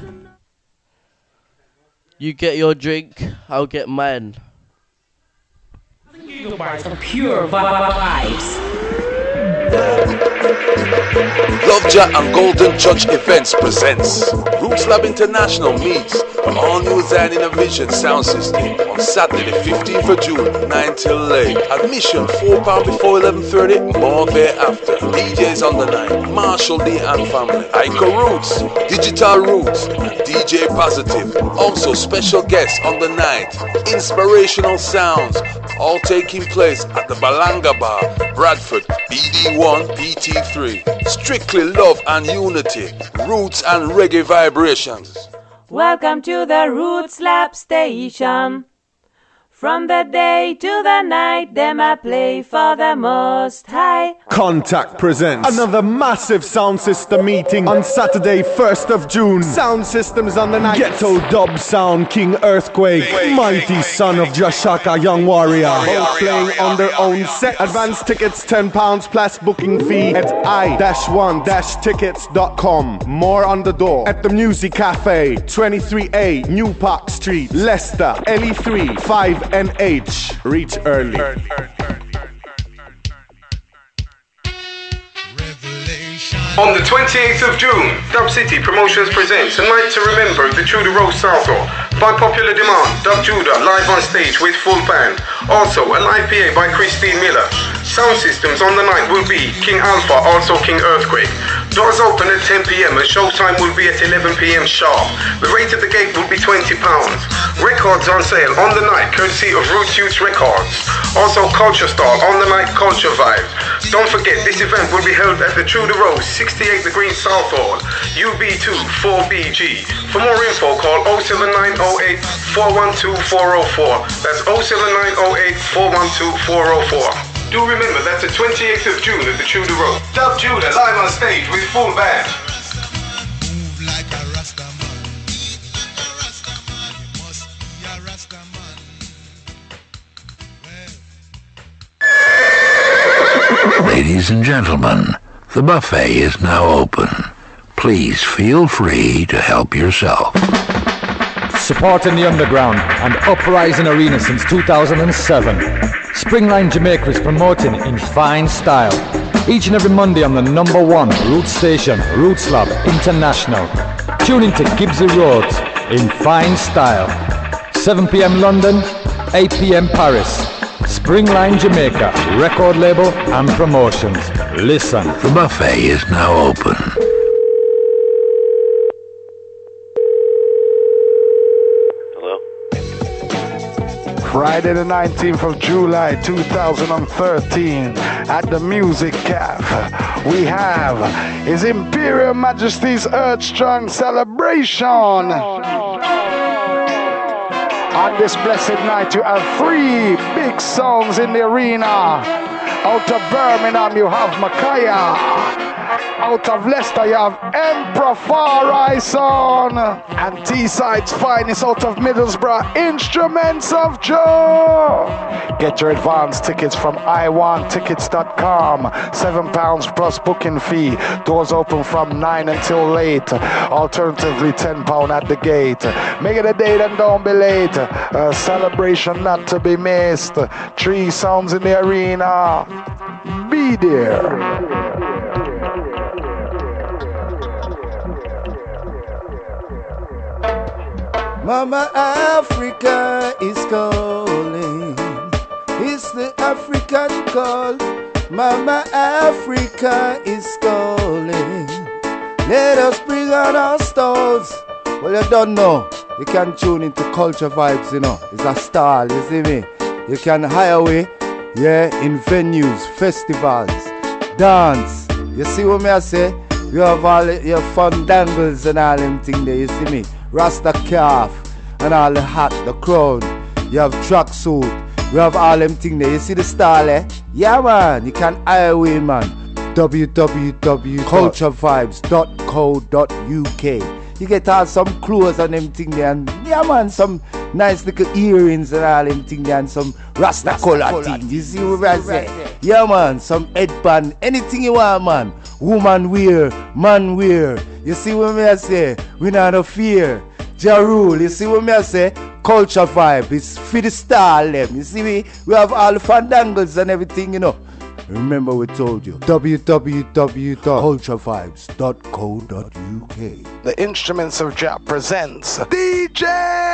You get your drink, I'll get mine. Gigabytes of pure vibes. Loveja and Golden Church Events presents Roots Lab International meets the all-new Zion Innovation Sound System on Saturday the fifteenth of June, nine till late. Admission four pounds before eleven thirty, more thereafter. D Js on the night, Marshall D and family, Ico Roots, Digital Roots, and D J Positive. Also special guests on the night, Inspirational Sounds, all taking place at the Balanga Bar, Bradford, B D one, P T three. Strictly love and unity, roots and reggae vibrations. Welcome to the Roots Lab Station. From the day to the night, them I play for the Most High. Contact presents another massive sound system meeting on Saturday, first of June. Sound systems on the night. Ghetto Dub Sound, King Earthquake, Mighty Son of Jashaka, Young Warrior. Both playing on their own set. Advance tickets ten pounds plus booking fee at i dash one dash tickets dot com. More on the door at the Music Cafe, twenty-three A New Park Street, Leicester, L E three five N H. Reach early. On the twenty-eighth of June, Dub City Promotions presents A Night to Remember the True the Rose Southall. By popular demand, Dub Judah live on stage with full band. Also, a live P A by Christine Miller. Sound systems on the night will be King Alpha, also King Earthquake. Doors open at ten p.m. and showtime will be at eleven p.m. sharp. The rate at the gate will be twenty pounds. Records on sale on the night, courtesy of Roots Youth Records. Also Culture Stall on the night, Culture Vibes. Don't forget, this event will be held at the True the Rose, sixty-eight The Green South Hall, U B two four B G. For more info, call oh seven nine oh eight, four one two, four oh four. That's oh seven nine oh eight, four one two, four oh four. Do remember, that's the twenty-eighth of June at the True the Rose. Dub Judah live on stage with full band. Ladies and gentlemen, the buffet is now open. Please feel free to help yourself. Supporting the underground and uprising arena since two thousand seven. Springline Jamaica is promoting in fine style. Each and every Monday on the number one Roots station, Roots Lab International. Tune into Gibbsy Roads in fine style. seven p.m. London, eight p.m. Paris. Springline Jamaica, record label and promotions. Listen. The buffet is now open. Friday the nineteenth of July two thousand thirteen at the Music Cafe we have His Imperial Majesty's Earth Strong Celebration. On this blessed night you have three big songs in the arena. Out of Birmingham you have Makaya. Out of Leicester you have Emperor Farai-son. And T-Side's finest out of Middlesbrough, Instruments of Joe. Get your advance tickets from i want tickets dot com. Seven pounds plus booking fee. Doors open from nine until late. Alternatively ten pounds at the gate. Make it a date and don't be late. A celebration not to be missed. Three songs in the arena. Be there. Mama Africa is calling. It's the African call. Mama Africa is calling. Let us bring on our stars. Well, you don't know. You can tune into Culture Vibes, you know. It's a style, you see me? You can hire way, yeah, in venues, festivals, dance. You see what me I say? You have all your fun dangles and all them things there, you see me? Rasta calf and all the hat, the crown. You have tracksuit. You have all them things there. You see the style, eh? Yeah, man. You can hire away, man. w w w dot culture vibes dot co dot u k. You get all some clothes and them things there. And yeah, man, some nice little earrings and all them things there. And some Rasta color things. You see what I say? Yeah, man. Some headband. Anything you want, man. Woman wear, man wear. You see what me I say? We not no fear. Ja rule. You see what me I say? Culture vibe. It's for the style them. You see me? We have all the fandangles and everything, you know. Remember we told you. w w w dot culture vibes dot co dot u k. The Instruments of Jah presents D J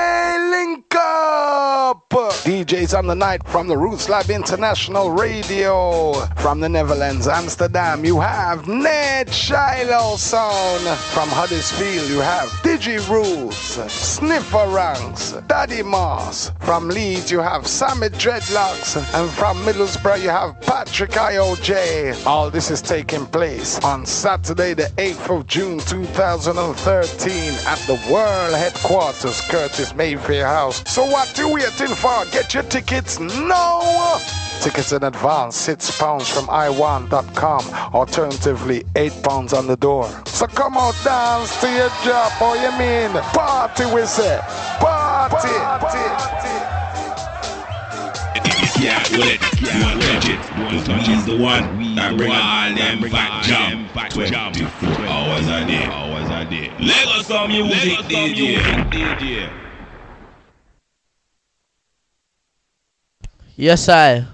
Link Up. D Js on the night from the Roots Lab International Radio. From the Netherlands, Amsterdam, you have Ned Shiloh Sound. From Huddersfield, you have Digi Roots, Sniffer Ranks, Daddy Moss. From Leeds, you have Sammy Dreadlocks. And from Middlesbrough, you have Patrick I O J. All this is taking place on Saturday, the eighth of June, two thousand thirteen at the World Headquarters, Curtis Mayfair House. So what you waiting for? Get your tickets now! Tickets in advance, six pounds from i want dot com. Alternatively, eight pounds on the door. So come out, dance to your job, or you mean party, we say. Party! Party. Yeah, with it, yeah, touch it. He's the one that bring all them back jump twenty-four hours a day, hours a day. Lagos some music, D J. Yes, I.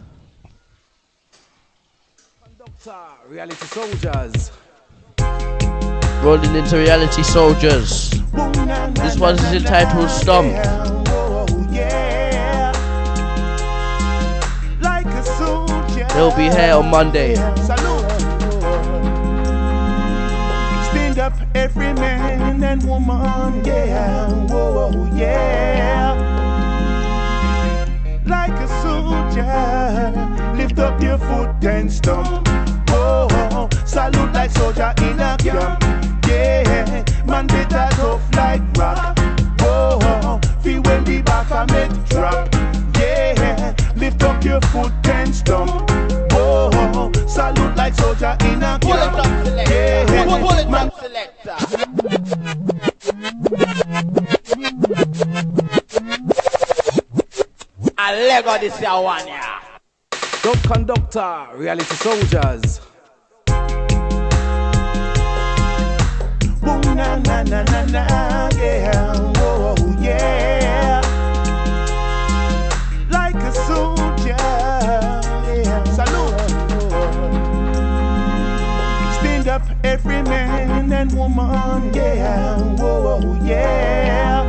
Reality Soldiers. Rolling into Reality Soldiers. This one is entitled Stomp. He'll be here on Monday. Stand up, every man and woman, yeah, whoa, yeah. Like a soldier, lift up your foot and stomp. Oh, salute like soldier in a camp. Yeah, man better tough like rock. Oh, feel when the back I make drop. Yeah, lift up your foot and stomp. Oh, salute like soldier in a camp. Yeah, man selector. I Lego this year one, yeah. Dub conductor, reality soldiers. Oh, na na na na na, yeah, oh yeah. Like a soldier, yeah. Salute. Stand up, every man and woman, yeah, oh yeah.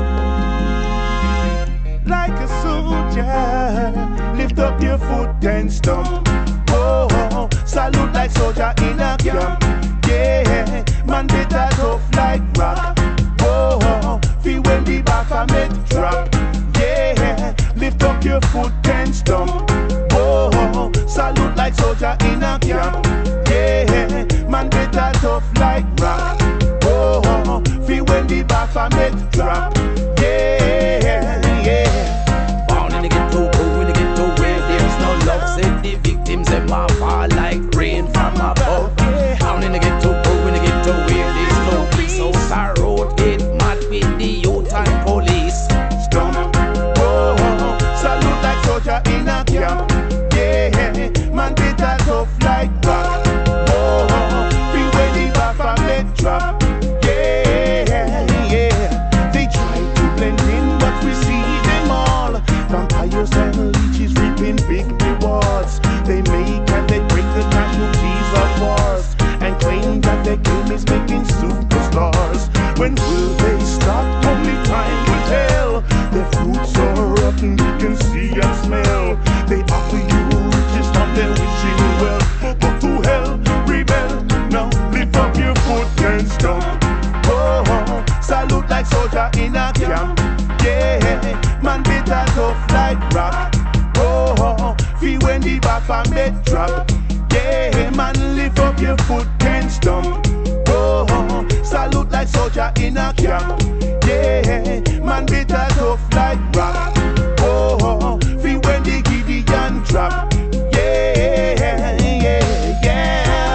Like a soldier, lift up your foot and stomp. Oh, salute like soldier in a camp. Yeah, man better tough like rock. Oh, feel when the back I make drop. Yeah, lift up your foot and stomp. Oh, salute like soldier in a camp. Yeah, man better tough like rock. Oh, feel when the back I make drop. Yeah, yeah. Born in the ghetto, born in the ghetto where there's no love. Said the victims them my fall like rain from above. Down in the ghetto, born in the ghetto where there's no peace. So I road get mad with the youth and police. Stomp. Oh, salute like soldier in a camp. Yeah, man better tough like rock. Oh, feel when the back I make drop. Yeah, yeah. They try to blend in, but we see them all. Vampires and leeches reaping big rewards. They make and they break the casualties of wars and claim that their game is making superstars. When will they stop? Only time will tell. Their fruits are rotten, you can see and smell. They offer you riches from their wishing well. Go to hell, rebel, now lift up your foot and stomp. Oh, salute like soldier in a camp. Yeah, man better tough like rock. Oh, feel when the back I make drop. Yeah, man lift up your foot and stomp. Oh, salute like soldier in a camp. Yeah, man better tough like rock. Oh, feel when the Gideon drop. Yeah, yeah, yeah.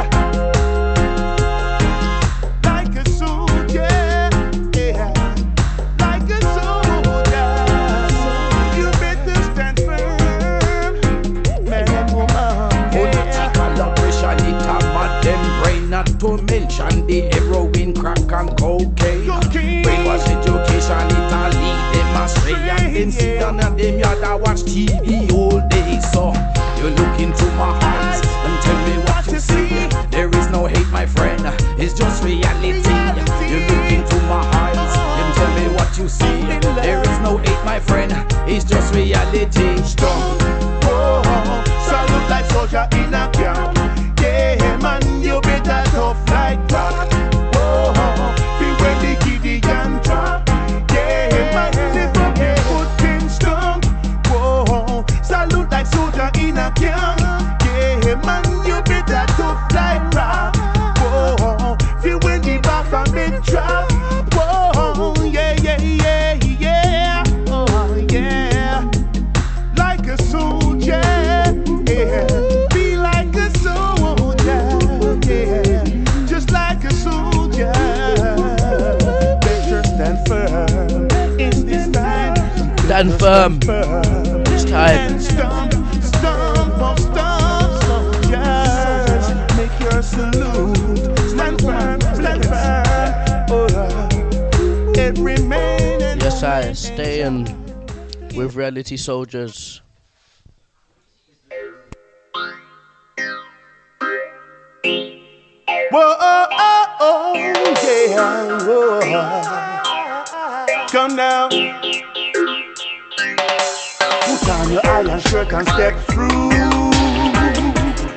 Like a soldier, yeah. Like a soldier, you better stand firm, man and woman. Political operation, it a mad them brain. Not to mention the heroin, crack and cocaine. Brainwash education, it a lead them astray. And then sit down and them yada watch T V all day. So you look into my eyes and tell me what you see. There is no hate, my friend, it's just reality. You look into my eyes and tell me what you see. There is no hate, my friend, it's just reality. Strong. Oh, salute like soldier in a camp. Yeah, man, you better tough like rock. Oh, feel when the Gideon drop. Yeah, man, lift up your foot and stomp. Whoa, salute like soldier in a camp. Yeah, man, you better tough like rock. Whoa, feel when the back I make drop. Whoa, yeah, yeah, yeah, yeah. Oh, yeah. Like a soldier, yeah. Be like a soldier, yeah. Just like a soldier. Better stand firm in this time. Stand firm. This time. And stomp, stomp, oh, stomp, soldiers. Make your salute. Stand firm, stand firm. Oh, every man and Yes, I stay in with reality soldiers. Whoa, oh, oh, oh, yeah, whoa. Come now. Put on your iron shirt and step through.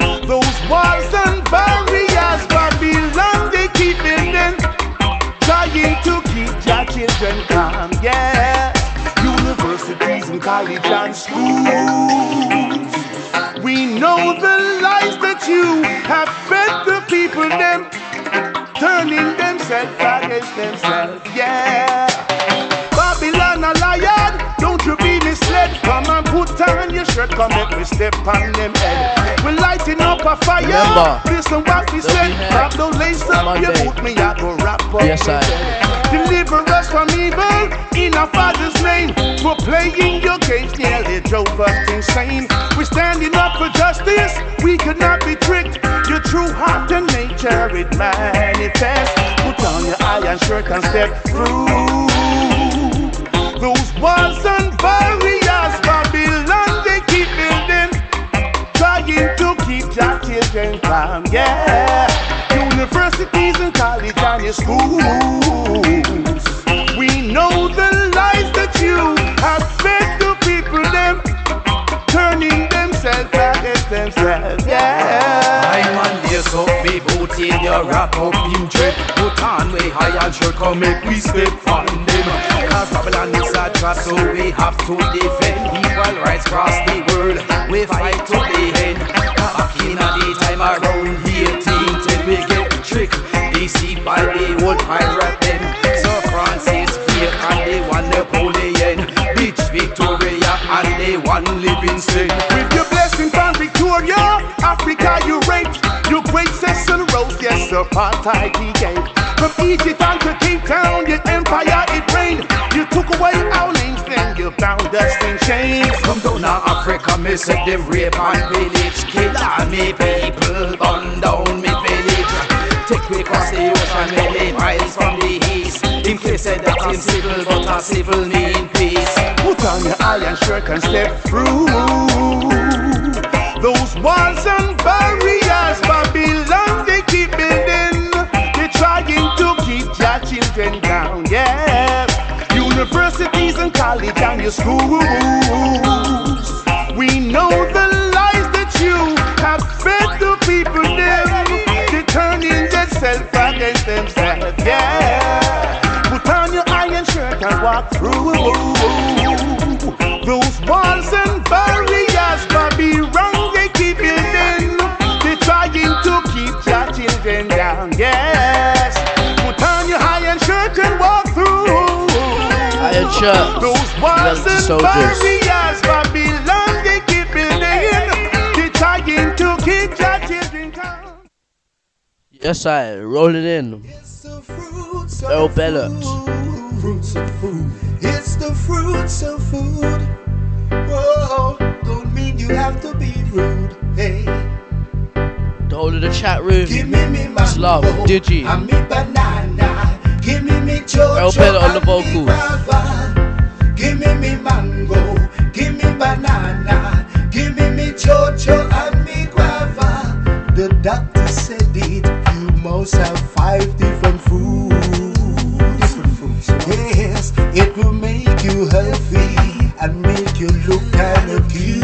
walls and barriers, Babylon they keep building, trying to keep your children calm, yeah. Universities and college and schools, we know the lies that you have fed the people them, turning themselves against themselves, yeah. Babylon a lion, don't you be misled. Come and put on your shirt, come let me step on them head. We're lighting up a fire. Remember, listen what we said. Grab the lace up your boot, me I go rap up. Yes, I. Deliver us from evil in our Father's name. For playing your games nearly drove us insane. We're standing up for justice, we could not be tricked. Your true heart and nature it manifests. Put on your iron shirt and step through those walls and barriers, Babylon they keep building, trying to keep your children calm, yeah. Universities and college and your schools, we know the lies that you have fed the people them, turning themselves against themselves, yeah. I'm on this up, me boot in your wrap up in dread. Put on way high and shirt, come make we step on them. Cause Babylon is a trap, so we have to defend. Equal rights across the world, we fight to the end. Back in the time around here, team till we get tricked, deceived by the old pirate them. So Francis here and they one Napoleon, Bitch Victoria and they one Livingston. With your blessing from Victoria, Africa you raped. Your great Cecil Rose, yes, apartheid he gave. From Egypt on to Cape Town, your empire it reigned. You took away our names, then you bound us in chains. Come down to Africa, me said them rape and pillage, kill all me people, burn down me village. Take me across the ocean, many miles from the east. Him case said that him civil, but a civil mean peace. Put on your iron shirt and step through those walls and barriers, Babylon they keep building. They're trying to keep your children down, yeah. Universities and college and your schools, we know the lies that you have fed the people them. They're turning themselves against themselves, yeah. Put on your iron shirt and walk through those walls and barriers, Babylon they keep building. They're trying to keep your children down, yes. Put on your iron shirt and walk through iron shirt. Those walls and barriers, Babylon they keep building. They're trying to keep your children down. Yes, I rolling in. Earl Bellot. Fruits of food. It's the fruits of food. Whoa, don't mean you have to be rude. Hey, the whole of the chat room. Give me me mango, it's love, Digi. And me banana. Give me me chocho. Earl Bellot on the vocals. Give me me mango. Give me banana. Give me me chocho and me guava. The doctor said it. You must have five different fruits. Yes, it will make you healthy and make you look kind of cute.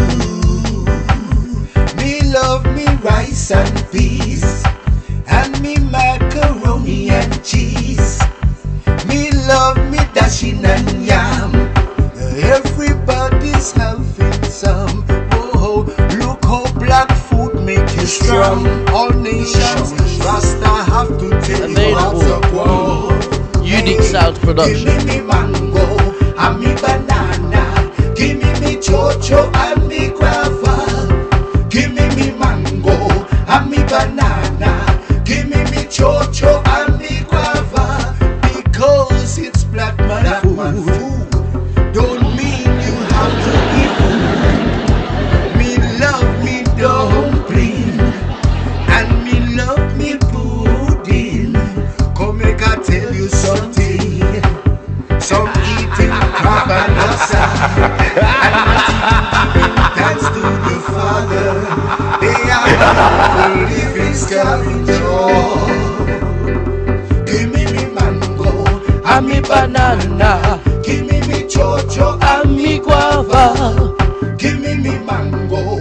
Me love me rice and peas, and me macaroni and cheese. Me love me dashing and yam. Everybody's having some. Oh, look how black food make you strong. All nations, Rasta have to tell you how to grow. Unique Sound Production. Give me me mango and me banana. Give me me chocho and me guava. Give me me mango and me banana. Give me me chocho and me guava. Because it's black man food. Don't mean you have to eat food. Me love me dumpling and me love me pudding. Come make I tell you something. Some eating crab and nasa, and not even thanks to the Father. They are the living scavenger. Give me me mango and me banana. Give me me chocho and me guava. Give me me mango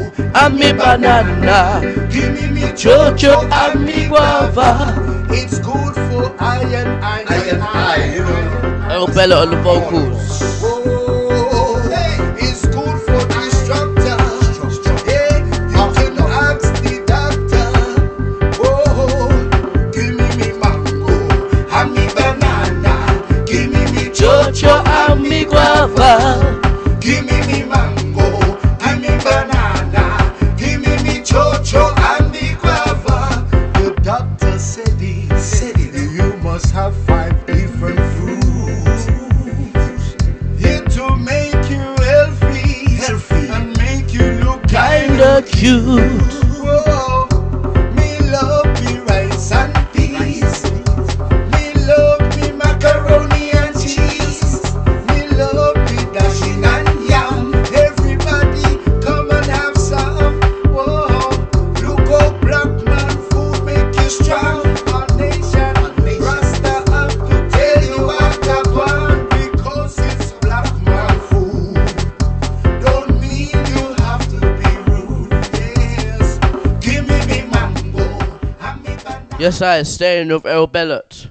and me banana. Give me me Jojo and me guava. It's good for I and I, I and I, you know. Arabella on the vocals. Oh, hey, it's good for the instructor. Hey, you can ask the doctor. Oh, give me me mango and me banana. Give me me Jojo and me guava. Give me me mango and me banana. Give me me chocho and me guava. The doctor said he said it. You must have five different fruits here to make you healthy, healthy, and make you look kinda cute. Whoa, me love me rice and peas. Me love me macaroni and cheese. Me love me dashing and yam. Everybody come and have some. Whoa, look how black man food make you strong. Our nation, Rasta have to tell you what I want because it's black man food. Don't mean you have to be rude. Yes, give me me mango and me banana. Yes, I am staying with El Bellet.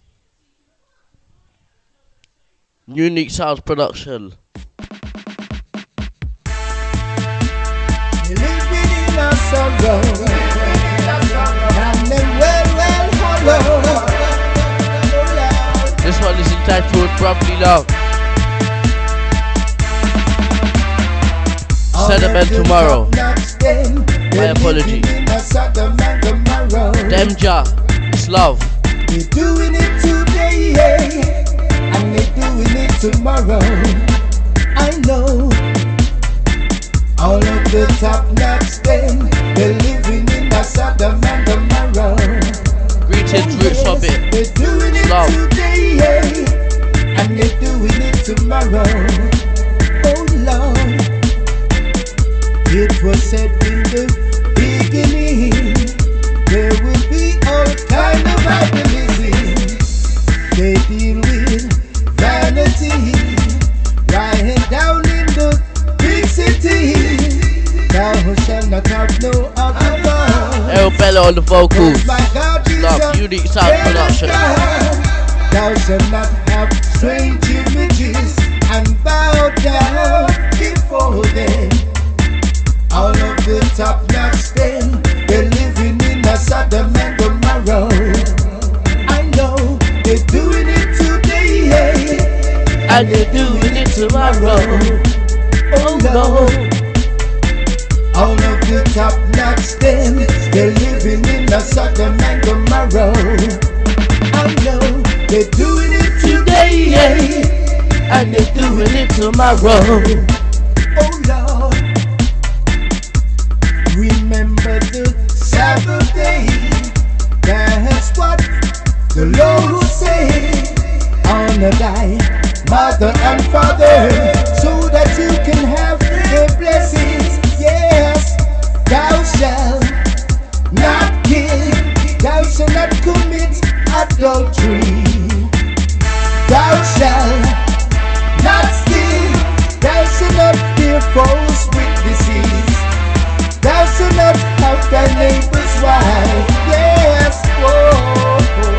Unique Sounds Production. Living in a sorrow, and then well, well, hollow. This one is entitled Brotherly Love. Sediment Tomorrow. My apology. Demja, it's love. We're doing it today, and we're doing it tomorrow. I know all of the top notch them, they're living in the Sodom and Gomorrah. Greetings, Roots Hobbit. They're doing it Love. today, and they're doing it tomorrow. Oh Lord, it was said in the beginning, there will be all kind of idealism. They deal with vanity, lying down in the big city. Thou shalt not have no other God. El Bella on the vocals. My God is Love, a Unique Sound Production. Thou shalt not have strange images and bow down before them. All of the top notch them, they're living in a Sodom and Gomorrah. I know they're doing it today, and they're doing it tomorrow. Oh no. All of the top notch them, they're living in a Sodom and Gomorrah. I know they're doing it today, and they're doing it tomorrow. Oh Lord, remember the Sabbath day. That's what the Lord said. Honor thy mother and father, so that you can have the blessings. Yes, thou shalt not kill, thou shalt not commit adultery, thou shalt not steal, thou shalt not bear false witnesses, thou shalt not have thy neighbor's wife. Yes, whoa.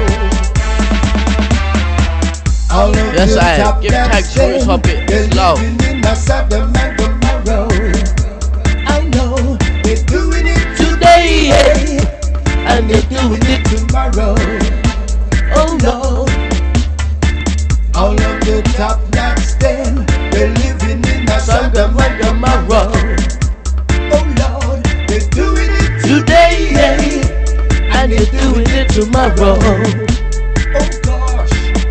All of Yes, the I top give thanks to Roots Hobbit. they're It's love. living in a Sodom and Gomorrah. I know they're doing it today, and they're doing it tomorrow. Oh no, all of the top notch them, they're living in a Sodom and Gomorrah. Oh Lord, they're doing it Today, and they're doing it tomorrow. Oh gosh,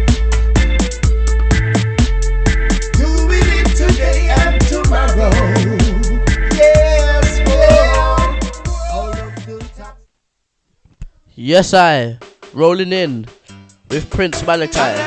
doing it today and tomorrow. Yes, well, all of the top. Yes, I rolling in with Prince Malachi.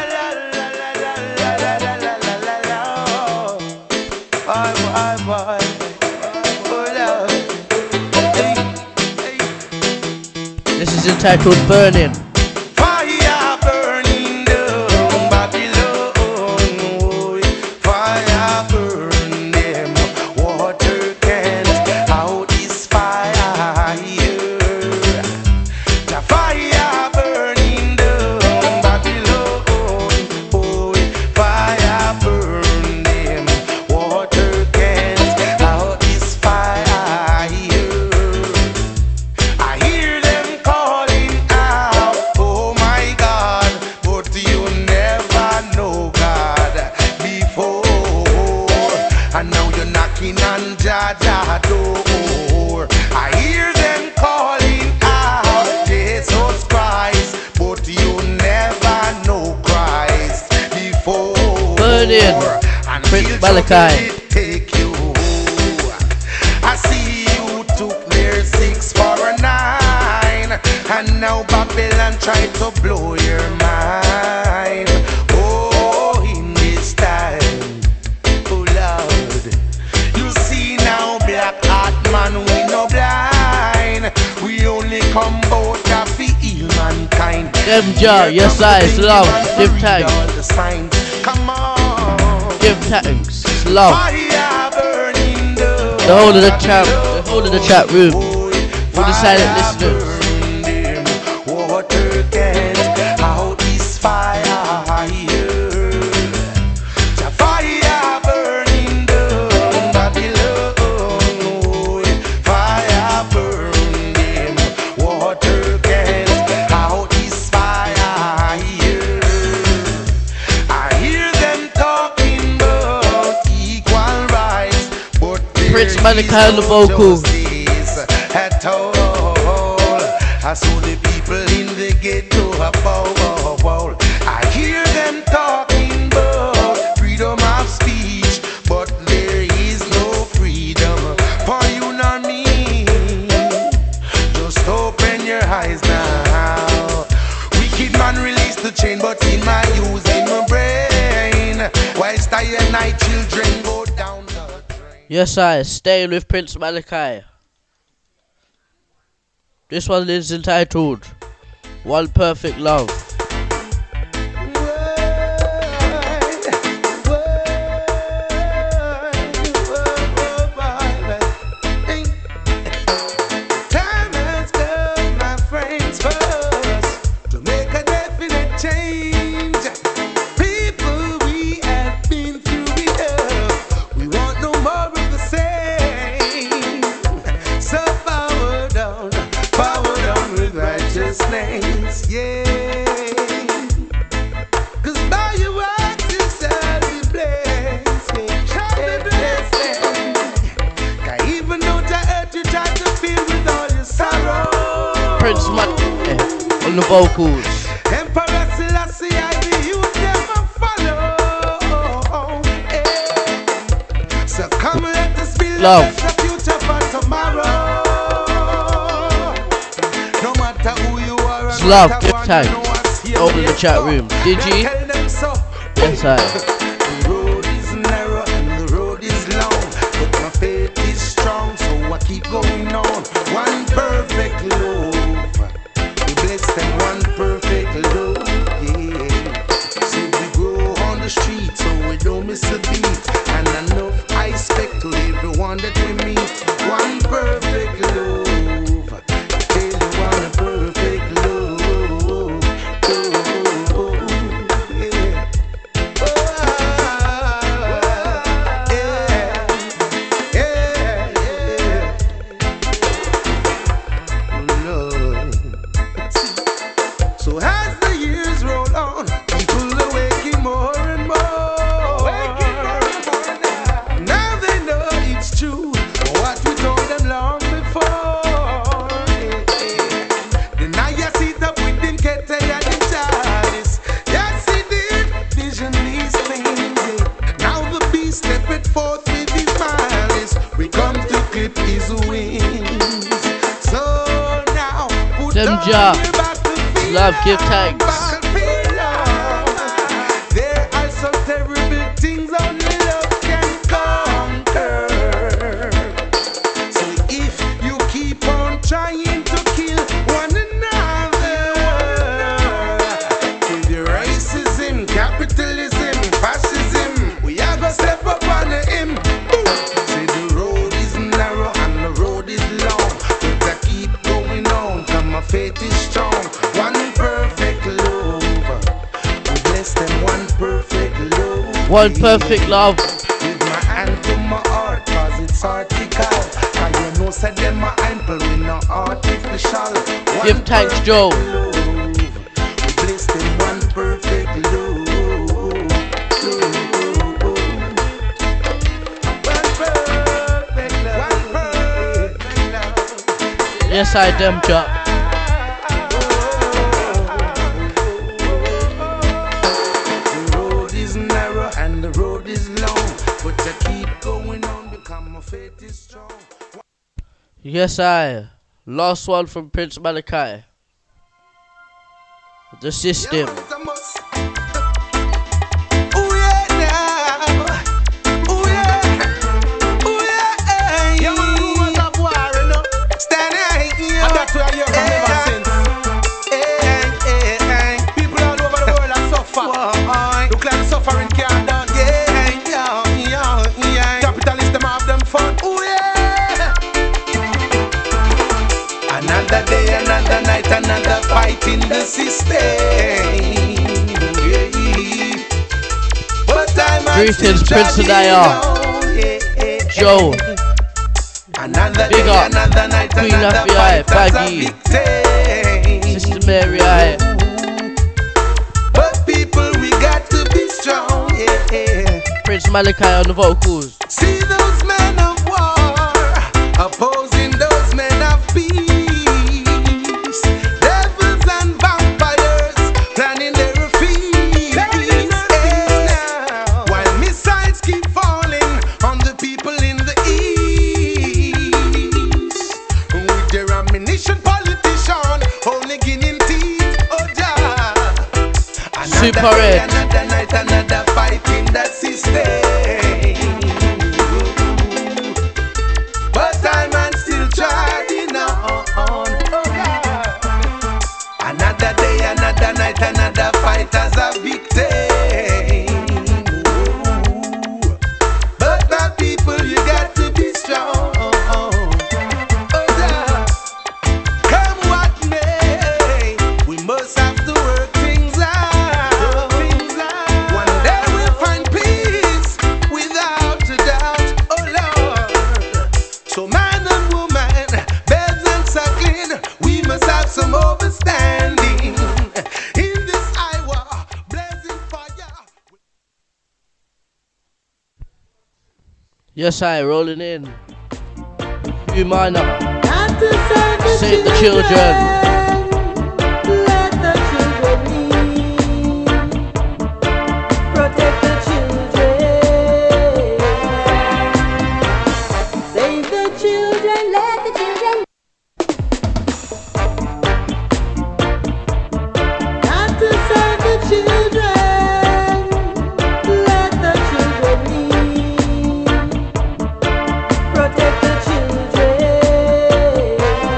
This is entitled Burning. Fire burning down Babylon, fire burn them, water can't out this fire. Tune in. Prince Malachi. Take you. I see you took their six for a nine, and now Babylon try to blow your mind. Oh, in this time, oh Lord, you see now, black heart man, we no blind. We only come out to heal mankind. Them Jah, yes I, it's love. Give thanks. Come on. Give thanks. It's love. The whole of the chat, the whole of the chat room. All the silent listeners. Water gets out this fire here. The fire burning down Babylon. Fire burning them. Water gets out this fire here. I hear them talking about equal rights, but Prince Malachi on the vocal. At all, I saw the people in the ghetto about. I hear them talking about freedom of speech, but there is no freedom for you and me. Just open your eyes now. Wicked man release the chain, but in my using my brain, whilst I and my children go down the drain. Yes I, staying with Prince Malachi. This one is entitled One Perfect Love. Time has come, my friends, for us to make a definite change. People, we have been through enough. We want no more of the same. So forward on. Power down with righteousness, yeah. Cause by your works you shall be blessed, yeah. Shall be blessed. Cause even though to hurt you try to feel with all your sorrow. Prince Malachi on the vocals. Emperor Selassie, I the youth never follow, yeah. So come let us build Love. the future for tomorrow. It's love, give thanks. Open the chat room. Did you? Yes I. The road is narrow and the road is long, but my faith is strong, so I keep going on. One perfect love. We bless them, one perfect love, yeah. So we go on the street so we don't miss a beat, and enough I expect to everyone that we meet. One perfect love. Tell you one perfect love. So as the years roll on, people are waking more and more. Now they know it's true what we told them long before. Then I sit up with them Kete and the chalice. Yes, he did vision these things. Now the beast stepped forth with his malice. We come to clip his wings. So now put Them on Jah. your battlefield. Love, give thanks. There are some terrible things only love can conquer. So if you keep on trying to kill one another with your racism, capitalism, fascism, we are gonna step up on him. Say the road is narrow and the road is long, but I keep going on, cause my faith is strong. One perfect love. We bless them, one perfect love. One perfect love. With my hand to my heart, cause it's article. And you know, said them my ample, we no artificial. One Give thanks, Joe. love. We bless them, one perfect love. One perfect love. One perfect love. Yes I, them Jah. The road is narrow and the road faith is strong. Yes, I. Last one from Prince Malachi. The System. Another day, another night, another fight in the system. Yeah. But I'm Greetings, Prince and I are. Joe. Another Big day, up. another night, Queen another Laffy I, fight as a Baggy. victim. Sister Mary I. But people, we got to be strong. Yeah. Prince Malachi on the vocals. See those men of war opposing those men of peace. Devils and vampires planning their feast. Yeah. While missiles keep falling on the people in the east. With their ammunition, politician only gaining teeth. Oh, yeah. Super Another day, Red. another night, another fight in that system. But I'm man still trying on. Oh, yeah. Another day, another night, another fight as a victim. But my people, you got to be strong. Oh, yeah. Come what may, we must have to work things out. One day we'll find peace without a doubt. Oh Lord. So man and woman, babes and suckling, we must have some understanding. In this Iowa, blazing fire. Yes, I. Rolling in. Humana. Save the children. Let the children lead. Protect the children. Save the children. Let the children. Got to save the children. Let the children lead. Protect the children.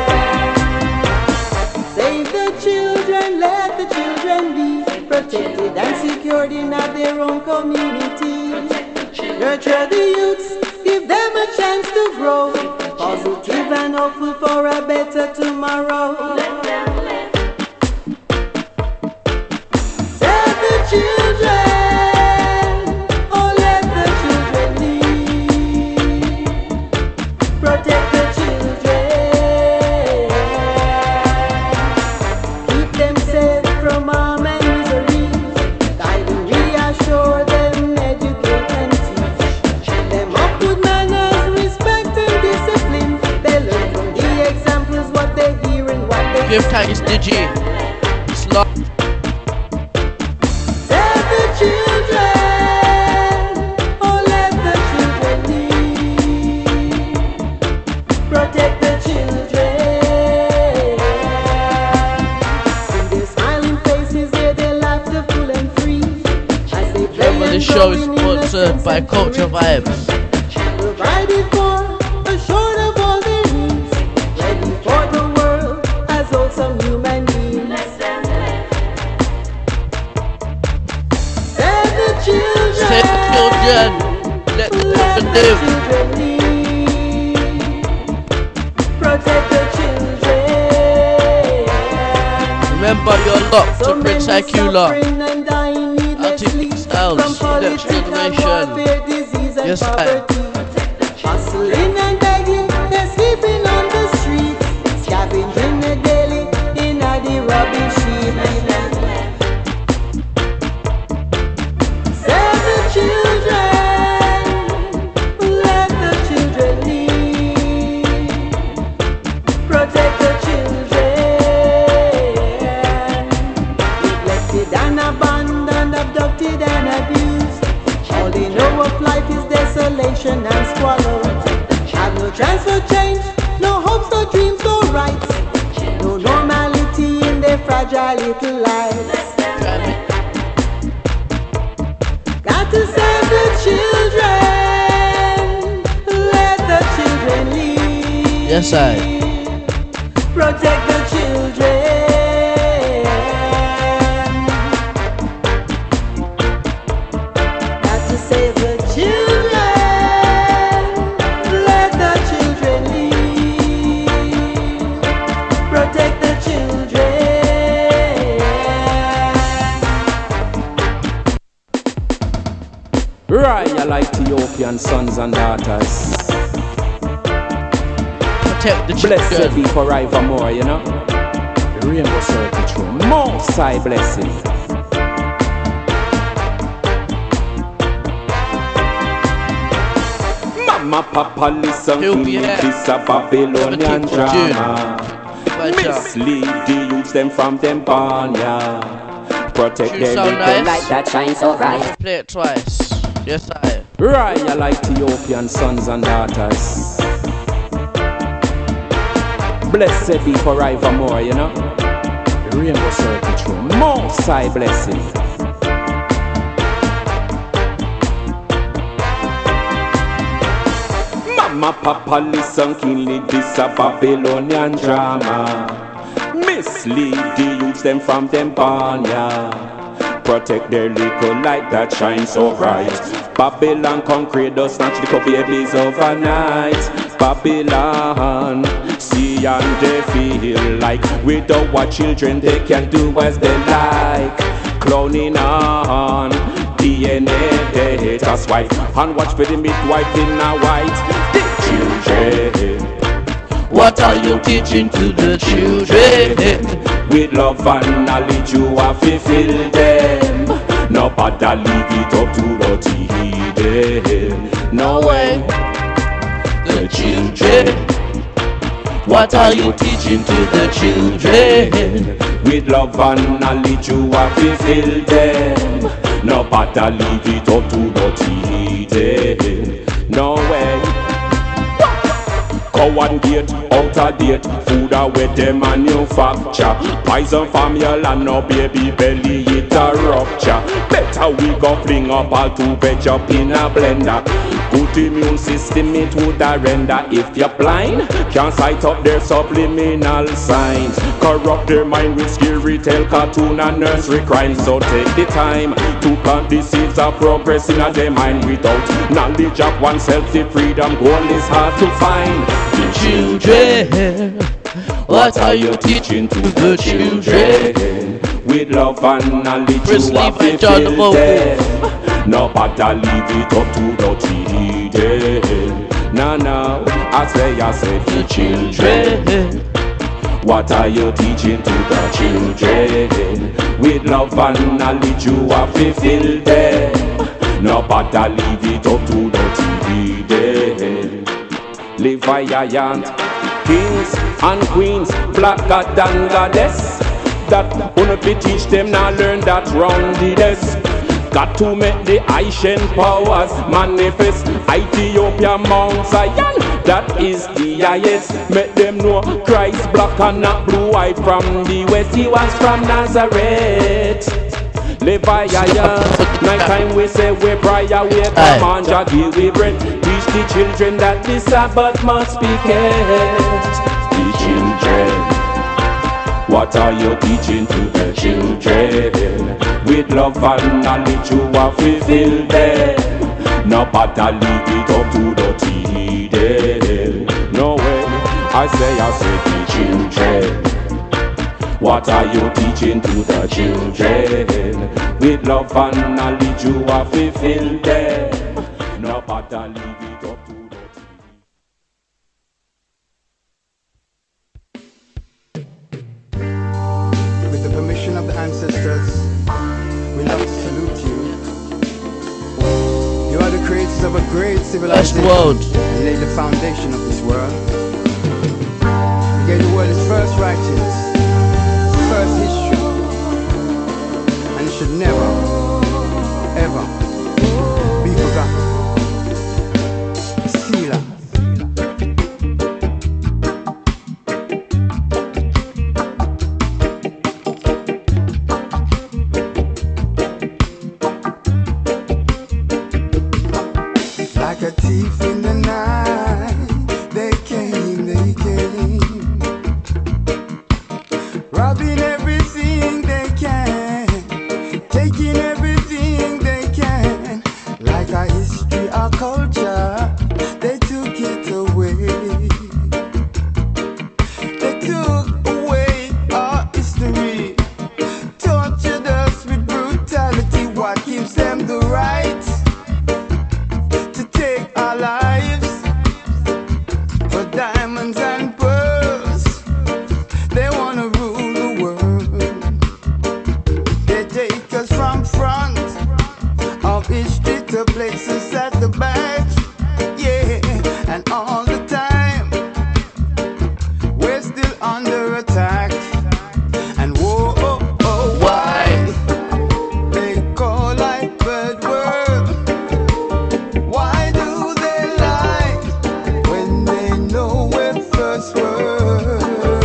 Save the children, let the children be protected and secured in their own communities. Nurture the youths, give them a chance to grow, positive and hopeful for a better tomorrow. Save the children, oh let the children lead. Protect the children. Keep them safe from harm and misery. Guide and reassure them, educate and teach. Them up good manners, respect and discipline. They learn from the examples what they hear and what they Give thanks, Digi. It's love. Save the children, oh let the children lead. Protect the children. In their smiling faces, hear their laughter full and free. As they play Remember, and this show is grow in sponsored by innocence and Culture Vibes. provided for, assured of all their needs, ready for the world as wholesome human beings. Save the children. Save the children. Let the children live. Children lead. Protect the children. Remember, you're locked So to Prince many Akula. suffering and dying needlessly Styles, from next political generation. warfare, disease and Yes, I. poverty. Hustling and begging, they're sleeping on the streets, scavenging the daily in a the rubbish heap. Save the children, let the children lead. Protect the children. Neglected and abandoned, abducted and abused. All they know of life is desolation a little light. Got to save the children. Let the children lead. Yes, I. Protect the children. Got to save the children. Let the children lead. Protect the children. Royal Ethiopian sons and daughters. Protect the children. Blessed be forevermore, you know. The rainbow circle through most high blessing. Mama, Papa, listen to me. This a Babylonian drama. Mislead the youths them from them barn, yeah. Protect Tune their sound little nice. light that shines so bright. Play it twice. Yes, I. Royal Ethiopian sons and daughters. Blessed be forevermore, you know. The rainbow circle through most high blessing. Mama, Papa, listen keenly, this a Babylonian drama. Mislead the youths them from them barn, yeah. Protect their little light that shines so bright. Babylon concrete does snatch the couple babies overnight. Babylon, see and they feel like without what children they can do as they like. Clowning on D N A data swipe and watch for the midwife in a white. The children, What are you teaching to the children? with love and knowledge you have to fill them. No bother leave it up to the hidden. No way. The children. What are you teaching to the children? With love and knowledge you have to fill them. No bother leave it up to the hidden. No way. Cow and gate, out of date. Food are wet them manufacture. Poison from your land, no baby belly, it a rupture. Better we go fling up all to veg up in a blender. Good immune system it would a render. If you're blind, can't sight up their subliminal signs. Corrupt their mind with scary tale, cartoon and nursery crimes. So take the time to count the seeds of progress in a their mind. Without knowledge of oneself, the freedom goal is hard to find. The children. What are you teaching to the children? With love and knowledge Chris you have Levi, to John the fill vocal. them. No bother leave it up to the children. No, no, I say, I say the children. What are you teaching to the children? With love and knowledge you have to fill them. No bother leave it up to the children. Leviant, kings and queens, black god and goddess. That wanna be teach them now learn that round the desk. Got to make the Ancient powers manifest. Ethiopia, Mount Zion, that is the highest. Make them know Christ black and not blue white from the west. He was from Nazareth. Leviathan, night time we say we prayer, we come on, Jah give we bread. Teach the children that the Sabbath must be kept. The children, what are you teaching to the children? With love and knowledge you have to fill them. No bother leave it up to the hidden. No way, I say, I say the children. What are you teaching to the children? With love and knowledge you have to fill them. No bother leave it up to the With the permission of the ancestors, we love to salute you. You are the creators of a great civilization. world. You laid the foundation of this world. You gave the world its first writings, first history, and it should never, ever be forgotten. Selah. history to places at the back. Yeah, and all the time we're still under attack. And whoa, oh, oh, why they call like bird world? Why do they lie when they know we're first world?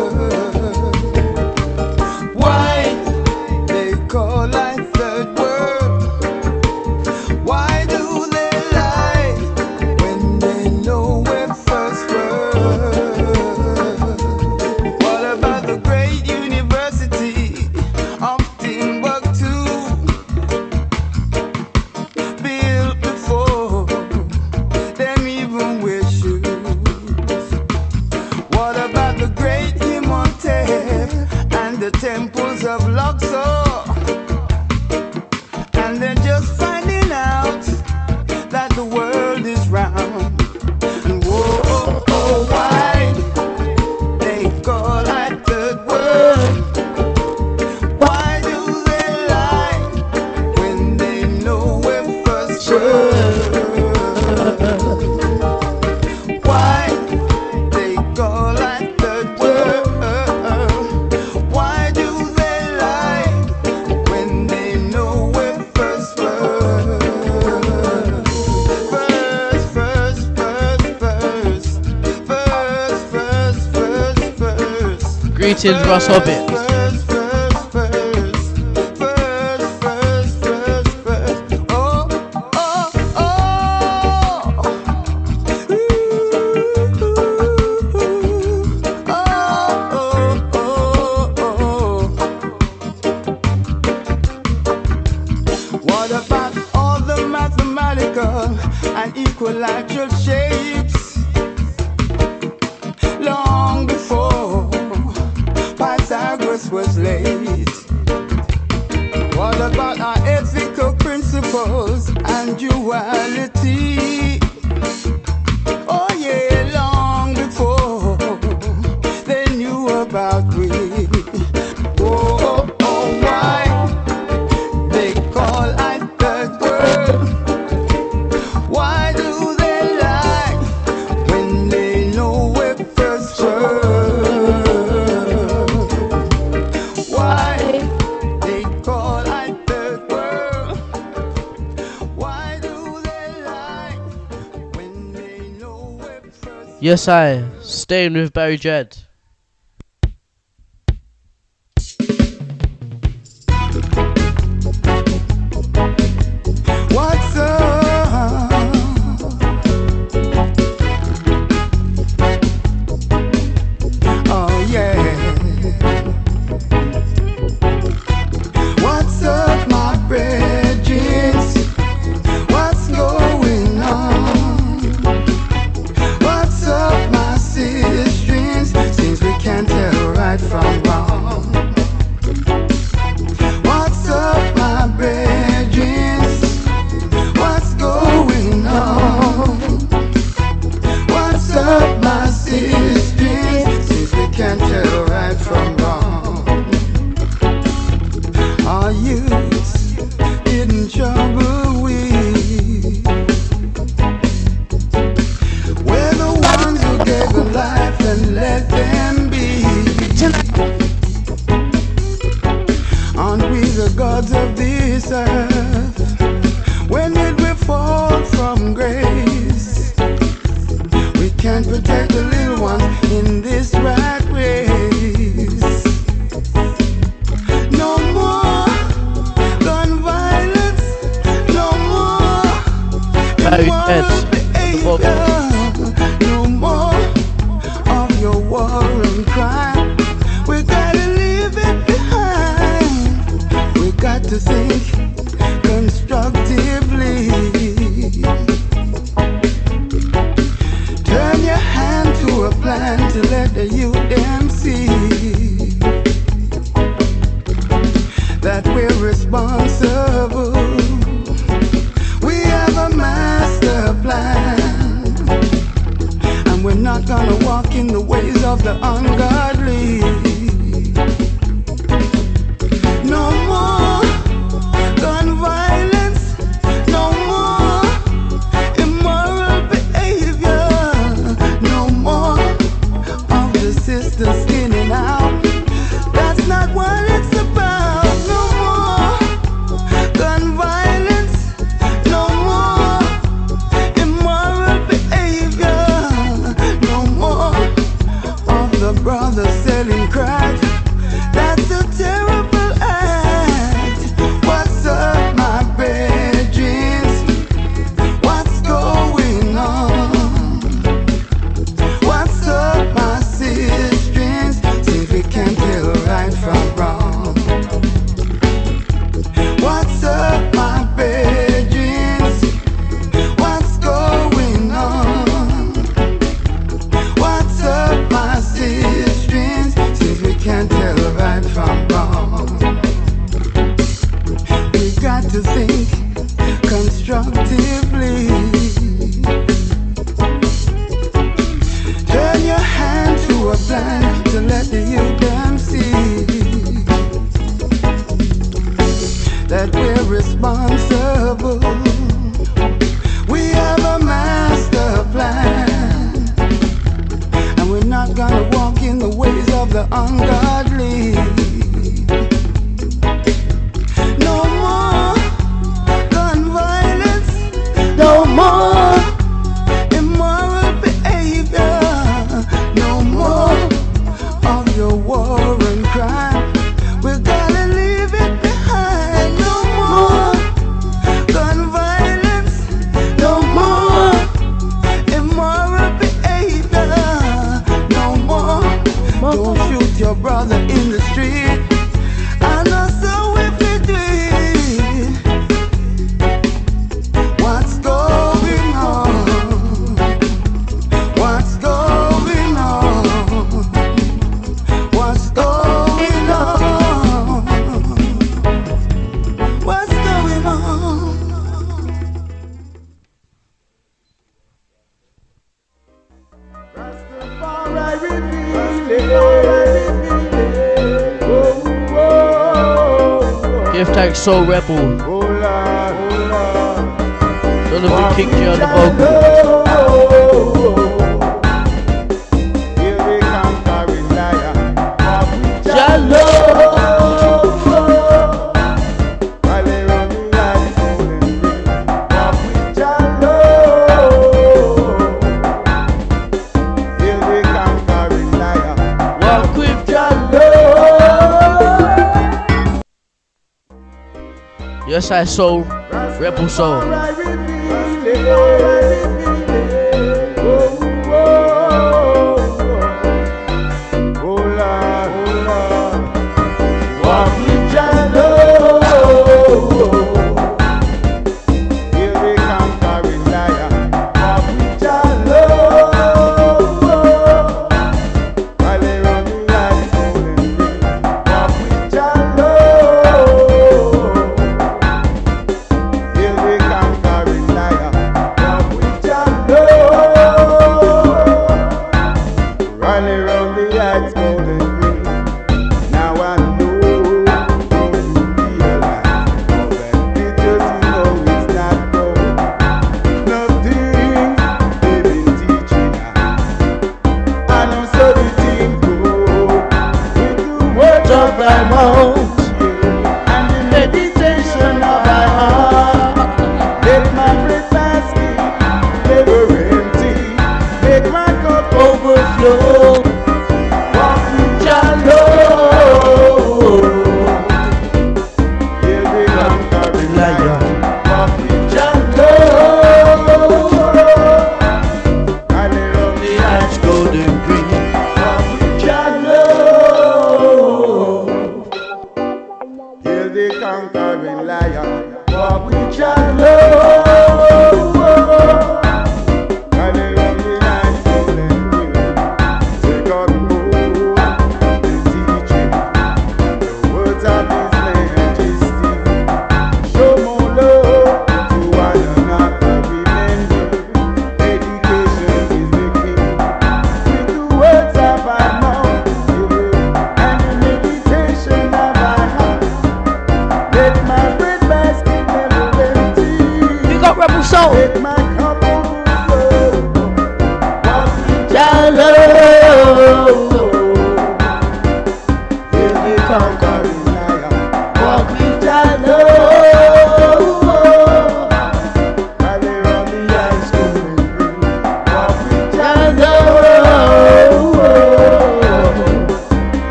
Why they call like third world? Why do they lie when they know we're first world? What about the great university of Timbuktu, built before them even wear shoes? What about the great Imhotep and the temples of Luxor? And they're just finding out that the world is round. And whoa, oh, oh, why they call that third world? Why do they lie when they know we're first world? Why they call that third world? Why do they lie when they know we're first world? First, first, first, first, first, first, first, first. Greetings, Russ Hobbit. First, first, first, first, first, first, first. Oh, oh, oh. Ooh, oh, oh, oh, oh. What about all the mathematical and equilateral shapes? Long before Pythagoras was late. What about our ethical principles and duality? Oh yeah, long before they knew about greed. Oh, oh, oh, why they call I third world? Why do they lie when they know we're first world? Why they call I third world? Why do they lie when they know we're first? Yes, I. Staying with Barry Jed. What's up? Oh yeah. What's up, my brethren? What's going on? What's up, my sisters? Since we can't tell right from wrong. What's up, my brethren? What's going on? What's up, my sisters? Since we can't tell right from wrong. Our youths in trouble with. We're the ones who gave them life and let them be. Aren't we the gods of this earth? When did we fall from grace? We can't protect the little ones in this rat race. No more gun violence. No more Barry Jed. behavior. No more of your war and crime. We gotta leave it behind. We got to think constructively. Turn your hand to a plan to let the youth them see that we're responsible. We have a master plan, and we're not gonna walk in the ways of the ungodly. No more gun violence, no destructively. Turn your hand to a blind to let the youth them see that we're responsible. We have a master plan, and we're not gonna walk in the ways of the ungodly. No more gun violence, no more immoral behavior, no more of your war and crime. We're gonna leave it behind. No more gun violence, no more immoral behavior, no more. Don't shoot your brother in the street. I know so if you do it. What's going on? What's going on? What's going on? What's going on? Give thanks, Soul Rebel. Donovan kicked you on the vocal. Yes, I soul, Rebel Soul.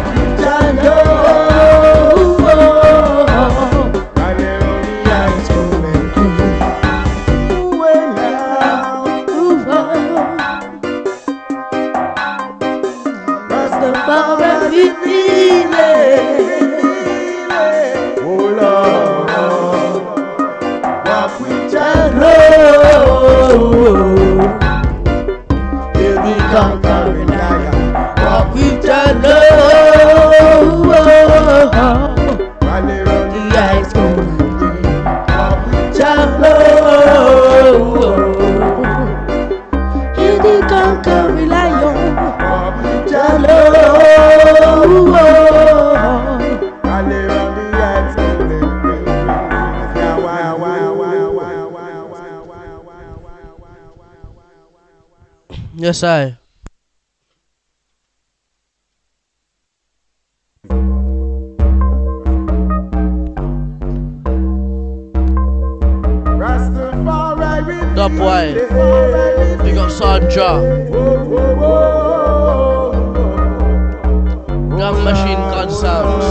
Let's go. Yes, I. Dub White. Big up Sandra. Gun Machine Gun Sounds.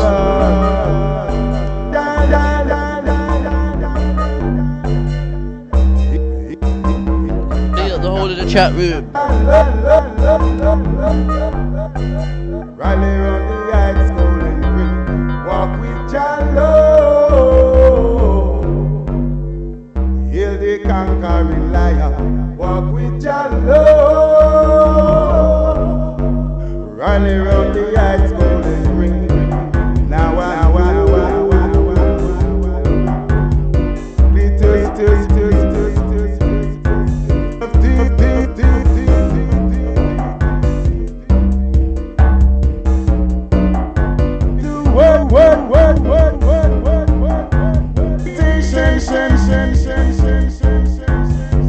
Big up the whole of the chat room. Rally round the high school and green. Walk with Jah Lord. Hail the conquering lion. Walk with Jah Lord. Rally round the high school and green. Now I, now I, now I, glitters, glitters, glitters, glitters, Word, word, word, word, word, word, word, word. Shen, shen, shen, shen, shen, shen, shen,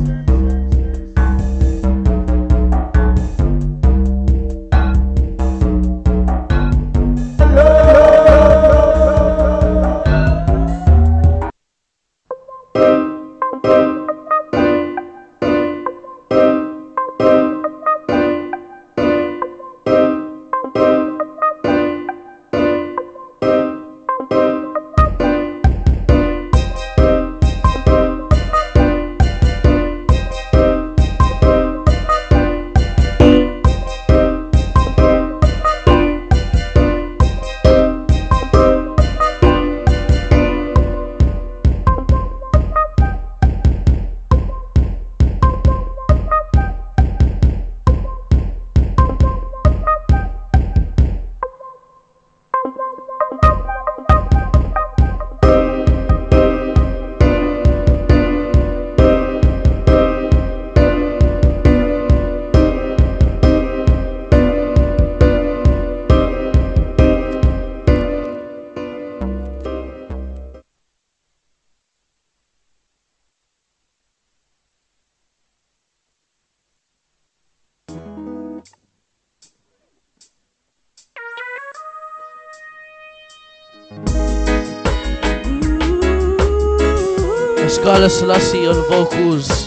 Scarlet Selassie on vocals.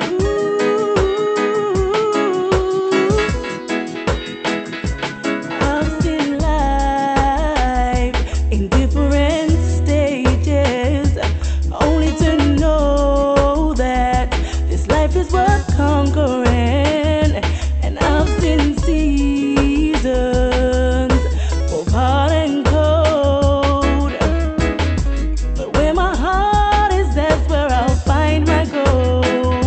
I've seen life in different stages, only to know that this life is worth conquering. And I've seen seasons both hot and cold, but where my heart is, that's where I'll find my goal.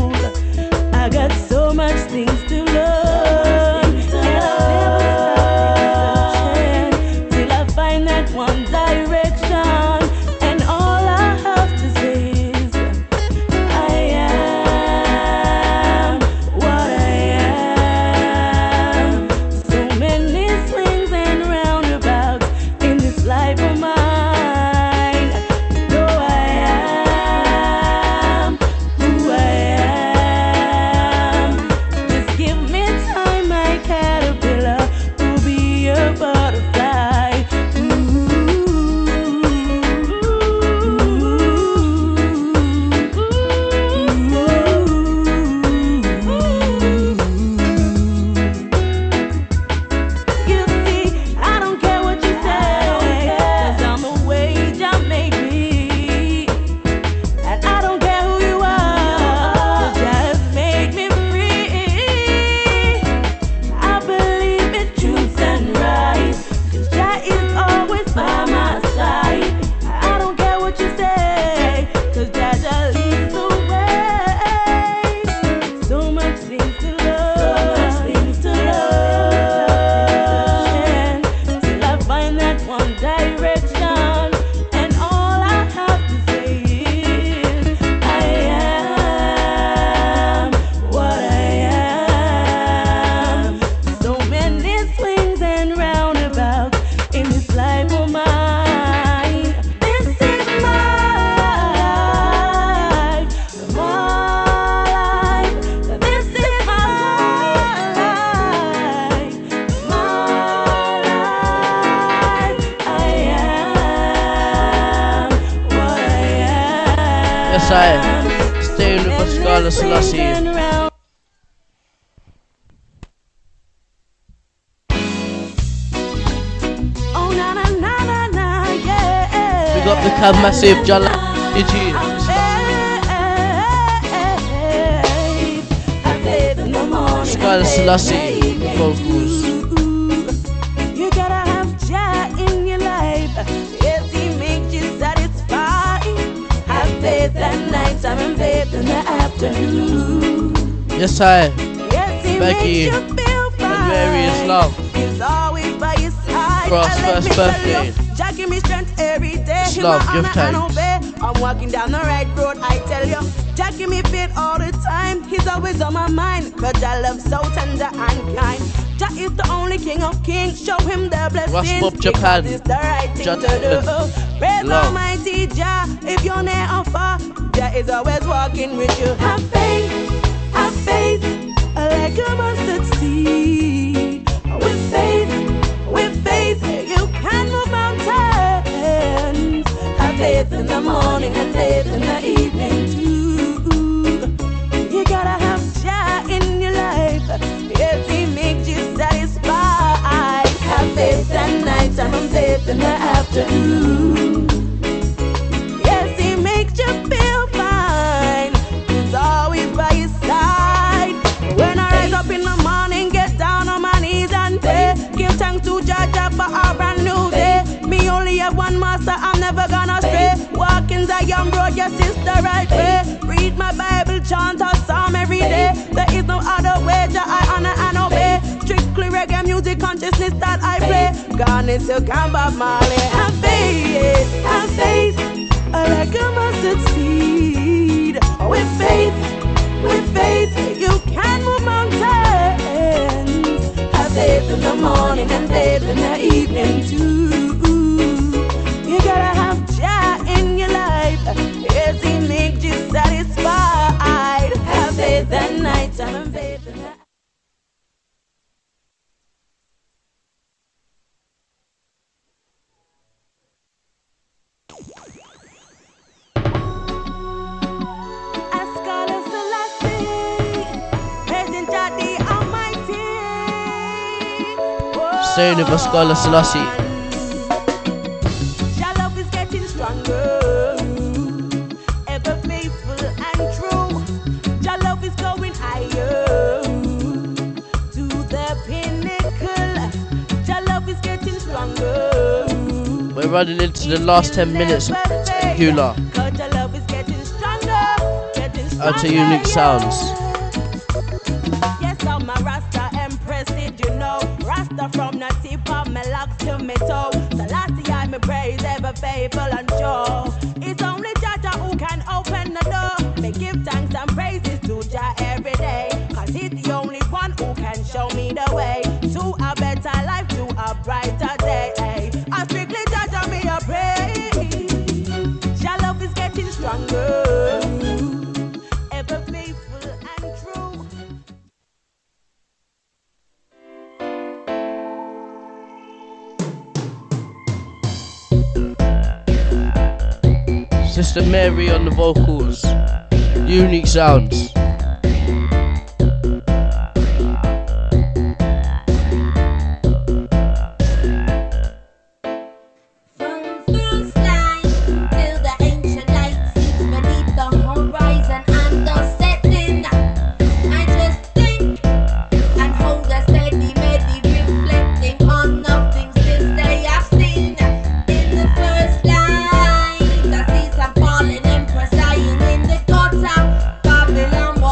Yes, I stay with the Scarlet Selassie. Oh na na na na na, yeah. We got the Cab Massive, Jala Iji. Scarlet Selassie vocals. You gotta have Jah in your life. Yes, He makes you satisfied. Have faith at night time and faith in the afternoon. Yes, I. Yes, He Becky makes you feel fine. and Mary is love. He's always by your side. Cross And let first me tell birthday. you, Jah give me strength every day. It's He's love, my give honor and thanks. obey. I'm walking down the right road, I tell you. Jah give me faith all the time. He's always on my mind. Cause Jah love so tender and kind. Jah is the only King of Kings. Show Him the blessings. Bob Japan. It's the right thing Jah to do. Praise love. Almighty Jah. If you're near or far, Jah is always walking with you. Have faith, have faith, like a mustard seed. With faith, with faith, you can move mountains. Have faith in the morning and faith in the evening too. You gotta have Jah in your life. Yes, He makes you satisfied. Have faith at night time and faith in the afternoon. Yes, He makes you feel fine. He's always by your side. When I rise up in the morning, get down on my knees and pray. Give thanks to Jah Jah for a brand new day. Me only have one master, I'm never gonna stray. Walk in Zion road, yes, it's the right way. Read my Bible, chant a psalm every day. There is no other way, Jah I honor and obey. Strictly reggae music, consciousness that I play. Gone is your Bob Marley. Have faith, have faith, like a mustard seed. With faith, with faith, you can move mountains. Have faith in the morning and faith in the evening too. You gotta have Jah in your life. Yes, He makes you satisfied. Have faith at night time and faith in the Staying with the Scarlet Selassie. Jah love is getting stronger, ever faithful and true. Jah love is going higher to the pinnacle. Jah love is getting stronger. We're running into the last ten minutes of Gula. Cause Jah love is getting stronger, getting stronger. Out to Unique Sounds. Yes, I'm a Rasta Empress, did you know? Rasta from the tip of my locks to my toe. The last year me praise ever faithful and sure. It's only Jah Jah who can open the door. Me give thanks and praises to Jah every day. Cause He's the only one who can show me the way to a better life, to a brighter day. I strictly Jah Jah me a pray. Jah love is getting stronger, ever faithful and true. Sister Mary on the vocals. Unique Sounds. Babylon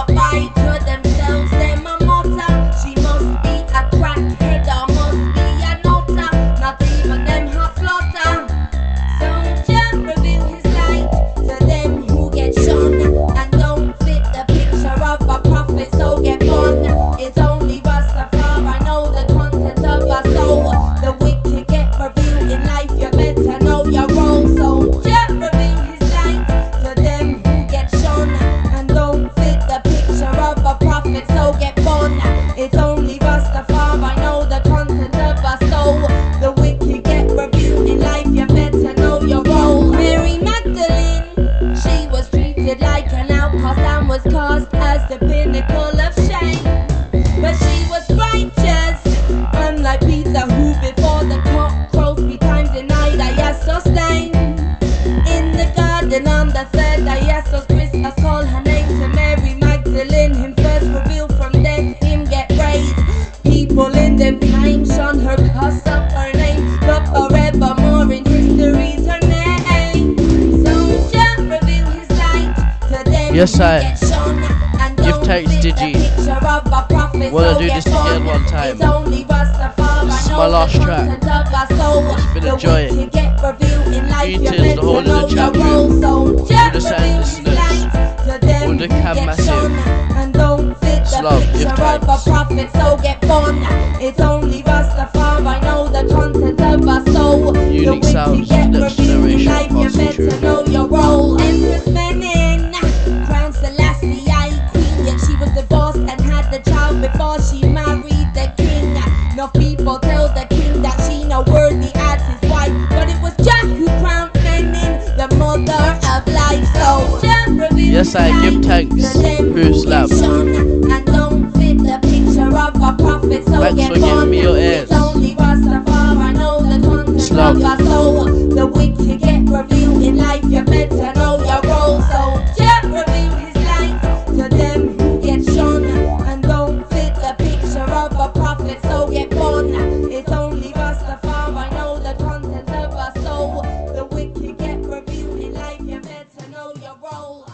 the third day, yes, so Christmas called her name to Mary Magdalene. Him first revealed from death, him get raised. People in them time shun her, cuss up her name, but forevermore in history's her name. So Jah reveal his light to them. Yes, I. Give thanks, Digi. Wanna do this again one time. This is my last track. It's been a joy. Greetings, the whole of the chat room, all the sound listeners, all the Cam Massive. It's love, give thanks. So get born. It's only Rastafari, I know the content of our soul. Unique sounds, next generation, concentrate. To know your role. Empress Menin, Crown Selassie, I queen. Yet she was divorced and had the child before she married the king. No people tell the king that she no worthy as his wife, but it was Jack who crowned Menin, the mother of life. So Jack revealed yes, I give thanks. Bruce Lab. And don't fit the picture of a prophet. So thanks get for giving me your ears. It's only Rastafari, I know the content love. of our soul. The wicked get revealed in life, you better know your role. So Jack revealed his light to them who get shone. And don't fit the picture of a prophet, so get born. It's only Rastafari, I know the content of our soul. The wicked get revealed in life, you better know your role.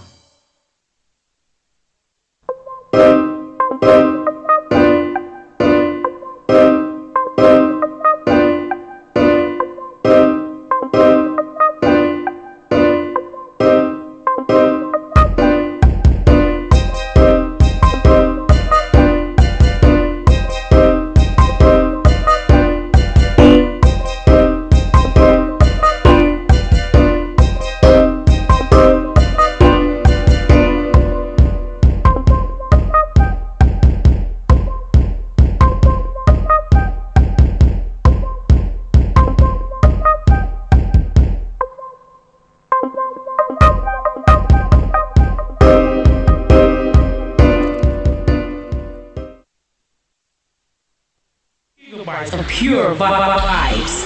Of pure vibes.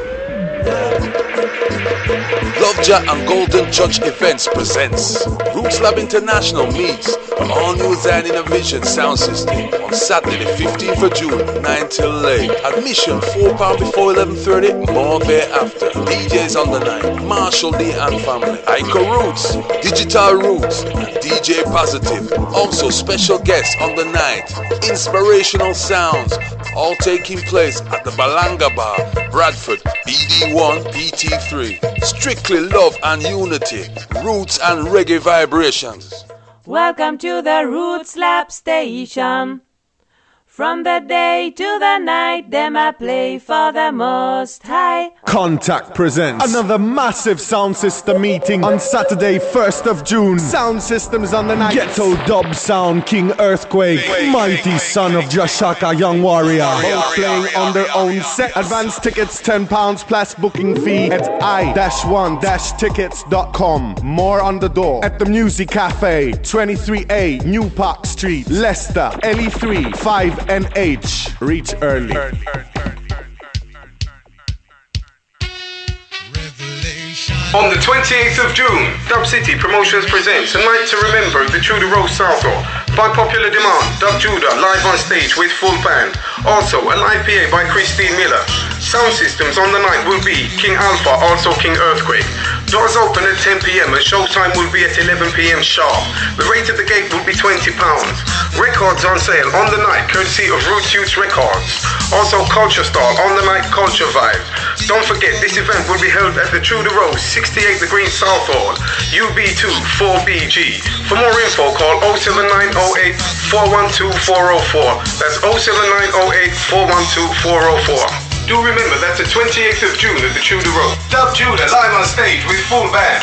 Love Jah and Golden Judge Events presents Roots Lab International meets an all-new Zion Innovision sound system on Saturday the fifteenth of June, nine till late. Admission four pounds before eleven thirty, more thereafter. D Js on the night, Marshall D and family, Ico Roots, Digital Roots, and D J Positive. Also special guests on the night, inspirational sounds, all taking place at the Balanga Bar, Bradford, B D one, P T three. Strictly love and unity, roots and reggae vibrations. Welcome to the Roots Lab Station. From the day to the night, them I play for the Most High. Contact presents another massive sound system meeting on Saturday, first of June. Sound systems on the night. Ghetto Dub Sound, King Earthquake, Mighty Son of Jashaka, Young Warrior. Both playing on their own set. Advance tickets ten pounds plus booking fee at i dash one dash tickets dot com. More on the door at the Music Cafe, twenty-three A New Park Street, Leicester, L E three five N H. Reach early. On the twenty-eighth of June, Dub City Promotions presents A Night to Remember, the Tudor Rose Southall. By popular demand, Dub Judah live on stage with full band. Also, a live P A by Christine Miller. Sound systems on the night will be King Alpha, also King Earthquake. Doors open at ten p m and showtime will be at eleven p m sharp. The rate at the gate will be twenty pounds. Records on sale on the night, courtesy of Roots Youth Records. Also, Culture Stall on the night, Culture Vibe. Don't forget, this event will be held at the Tudor Rose, sixty-eight The Green Southall, U B two four B G. For more info, call oh seven nine oh eight, four one two, four oh four. That's oh seven nine oh eight, four one two, four oh four. Do remember, that's the twenty-eighth of June at the Tudor Rose. Dub Judah live on stage with full band.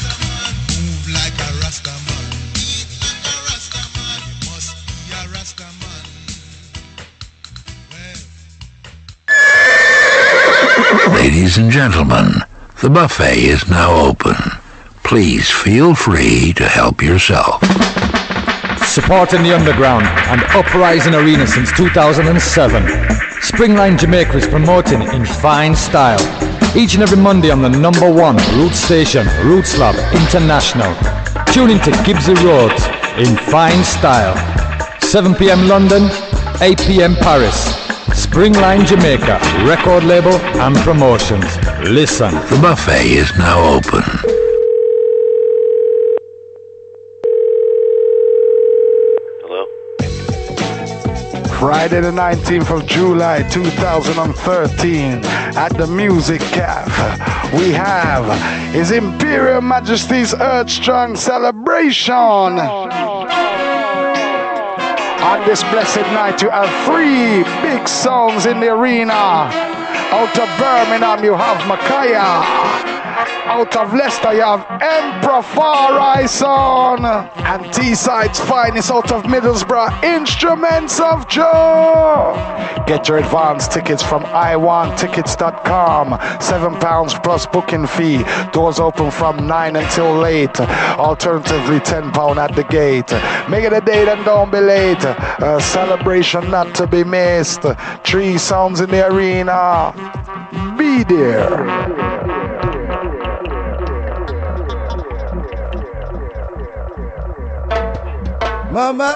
Ladies and gentlemen, the buffet is now open. Please feel free to help yourself. Supporting the underground and uprising arena since two thousand seven. Springline Jamaica is promoting in fine style. Each and every Monday on the number one Roots station, Roots Lab International. Tune into Gibbsy Roads in fine style. seven p m London, eight p m Paris. Springline Jamaica, record label and promotions. Listen. The buffet is now open. Friday the nineteenth of July two thousand thirteen at the Music Cafe we have His Imperial Majesty's Earth Strong Celebration. On this blessed night you have three big songs in the arena. Out of Birmingham you have Makaya. Out of Leicester you have Emperor Farison. And T-Side's finest out of Middlesbrough, Instruments of Joe. Get your advance tickets from i want tickets dot com. Seven pounds plus booking fee. Doors open from nine until late. Alternatively ten pounds at the gate. Make it a date and don't be late. A celebration not to be missed. Three sounds in the arena. Be there. Mama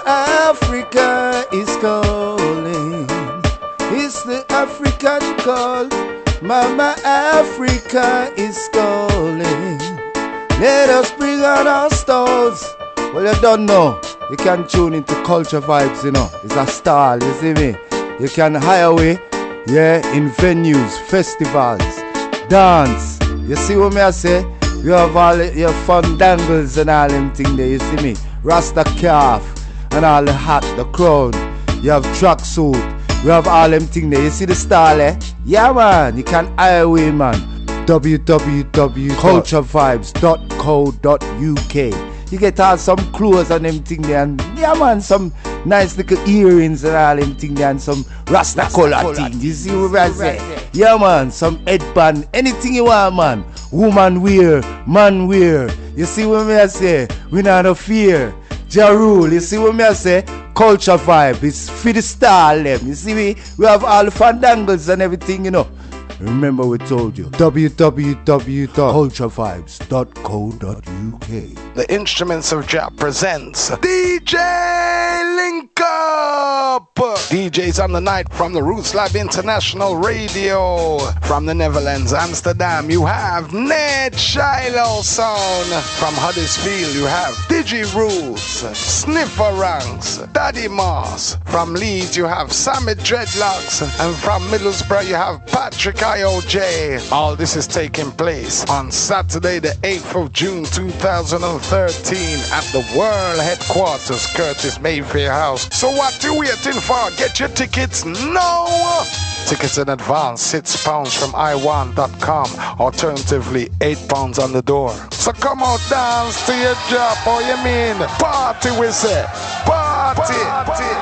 Africa is calling. It's the Africa she calls. Mama Africa is calling. Let us bring on our stars. Well, you don't know. You can tune into Culture Vibes, you know. It's a style, you see me? You can hire away, yeah, in venues, festivals, dance. You see what me I say? You have all your fun dangles and all them things there, you see me? Rasta calf and all the hat, the crown. You have tracksuit. You have all them things there. You see the style, eh? Yeah, man. You can hire away, man. w w w dot culture vibes dot co dot u k. You get all some clothes and them things there. And yeah, man, some nice little earrings and all them things there. And some Rasta color things. You see what I say? Yeah, man. Some headband. Anything you want, man. Woman wear, man wear. You see what me I say? We not no fear. Ja rule. You see what me I say? Culture vibe. It's for the style them. You see me? We have all the fandangles and everything, you know. Remember we told you. w w w dot culture vibes dot co dot u k. The Instruments of Jah presents D J Link Up. D Js on the night from the Roots Lab International Radio. From the Netherlands, Amsterdam, you have Ned Shiloh Sound. From Huddersfield, you have Digi Rules, Sniffer Ranks, Daddy Moss. From Leeds, you have Sammy Dreadlocks. And from Middlesbrough, you have Patrick I O J. All this is taking place on Saturday, the eighth of June, two thousand thirteen, at the World Headquarters, Curtis Mayfair House. So what you waiting for? Get your tickets now! Tickets in advance, six pounds from i want dot com. Alternatively, eight pounds on the door. So come out, dance to your job, or you mean party, we say. Party! party.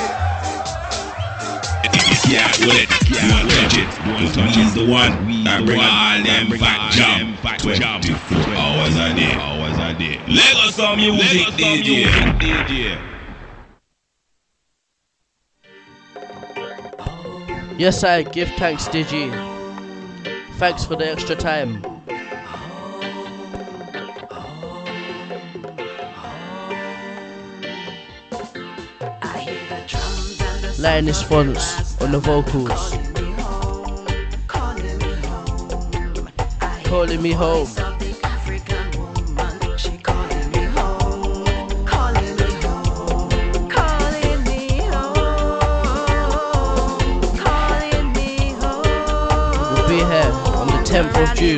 Yeah, with it, yeah, legit. He's the one that bring all them back jump twenty-four hours a day, hours a day. Lego some music, D J. D J. Yes, I give thanks, Digi. Thanks for the extra time. Lioness Fonts on the vocals. Calling me home. We'll be here on the tenth of June.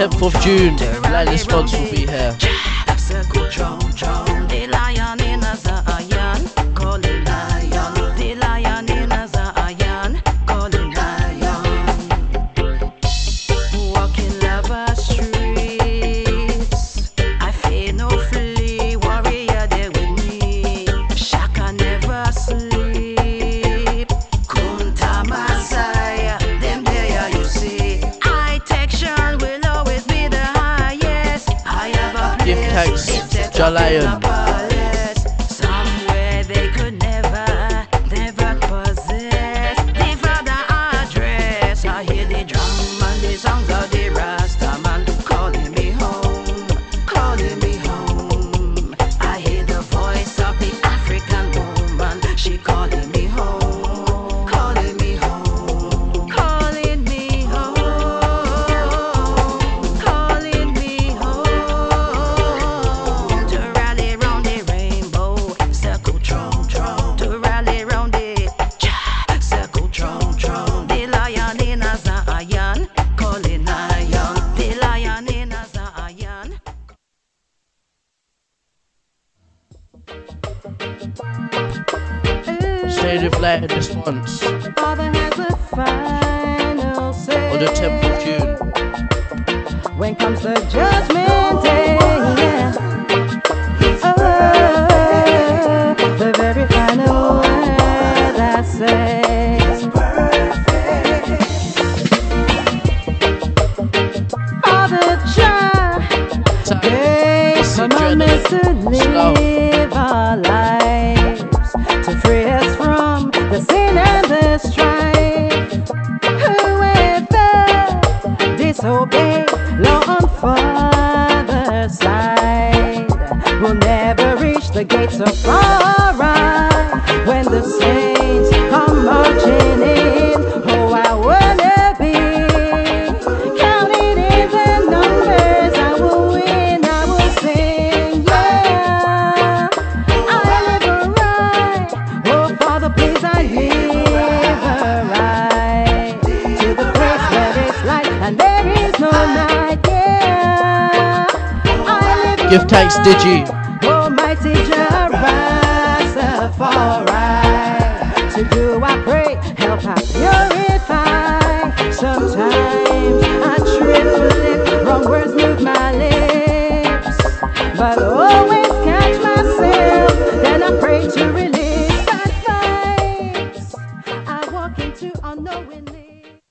tenth of June, Lion Response will be here. The lion in a Zion, call it lion. The lion in a Zion, call it lion. Walking lover streets, I fear no flea, warrior there with me. Shaka never sleep. Kunta Messiah, them there you see. I Tection will always be the highest. I have a Give thanks, Jalayan. Somewhere they could never, never possess. The father address. I hear the drum and the songs of the Rasta man calling me home, calling me home. I hear the voice of the African woman. She calling me home, calling me home, calling me home, calling me home. To rally round the rainbow, circle drum drum. To rally round the cha, circle drum drum. The lion in a Zion, calling lion. The lion in a Zion. State of Lion Response Father has a final say. on the tenth of June. When comes the judgment day, yeah. Oh, the very final word I say. Father Jah gave commandments to live our lives, to free us from the sin and the strife. Whoever disobey law on Father's side will never reach the gates of Paradise. When the saints come marching in, oh, I wanna be counted in the numbers. I will win, I will sing, yeah. I live right, oh Father, please, I live right to the place where it's light and there is no night, yeah. I live Give thanks, Digi. Almighty Jah Rastafari, to you I pray, help I purify. Sometimes I trip, wrong words move my lips, but always catch myself. Then I pray to release bad vibes I walk into unknowingly.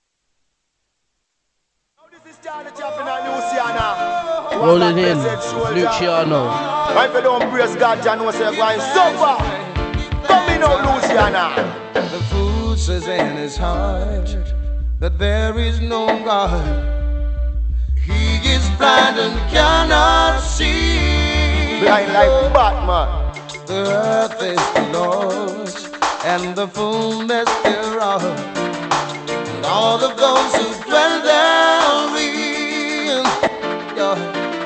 Rolling in, Luciano. If you don't praise God, you know you're going to suffer. Come in now, Luciana. The fool says in his heart that there is no God. He is blind and cannot see. Blind like Batman. The earth is the Lord's and the fullness thereof, and all of those who dwell therein. Yeah.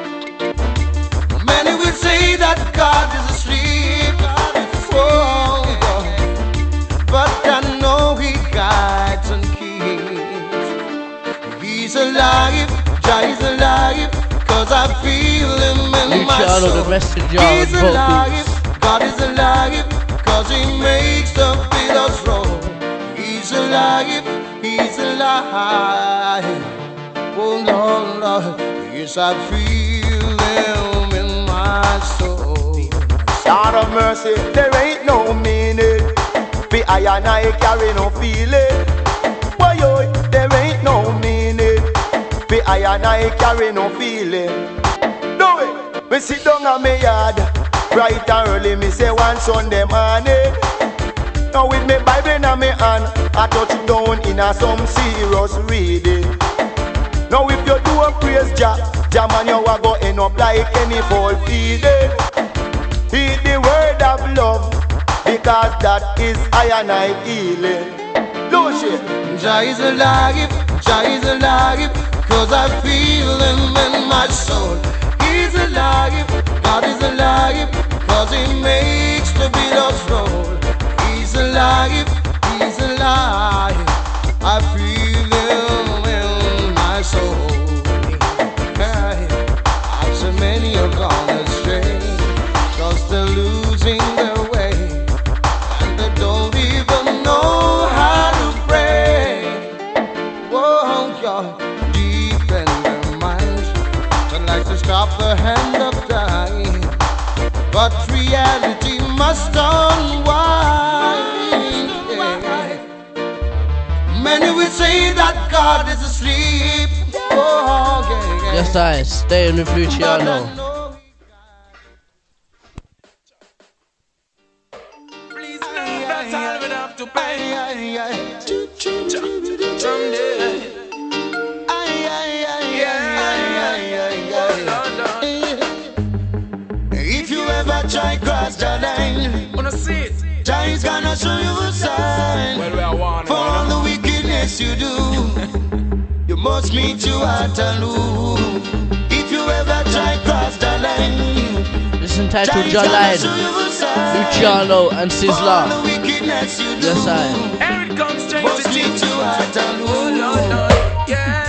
Many will say that God is asleep, oh, God. But I know He guides and keeps. He's alive, Jah is alive, cause I feel Him in my Luciano, soul. the messenger, He's vocals. alive, God is alive, cause He makes the billows roll. He's alive, He's alive. Oh Lord, Lord, yes, I feel Him in my soul. God of mercy, there ain't no meaning. Be I and I carry no feeling. Why yo, there ain't no meaning. Be I and I carry no feeling. Do it. Me sit down on me yard, bright and early. Me say one Sunday morning. Now with me Bible in me hand, I touch down in a some serious reading. Now if you do a praise Jah, Jah man you a go end up like any fall feeding. Eat the word of love, because that is I and I healing. Lucian. Jah is alive, Jah is alive, cause I feel Him in my soul. He's alive, God is alive, cause He makes the billows roll. He's alive, He's alive, I feel Him in my soul. the hand of time, but reality must unwind. Many will say that God is asleep. Oh, yeah, yeah. Yes, I stay with Luciano. If you ever try cross the line, wanna see it? Jah is gonna show you a sign. For all the wickedness you do, you must meet you at Waterloo. If you ever try cross the line, this is entitled Jah Line, Luciano and Sizzla. Yes, I. Eric comes straight to meet you at Waterloo. Yeah.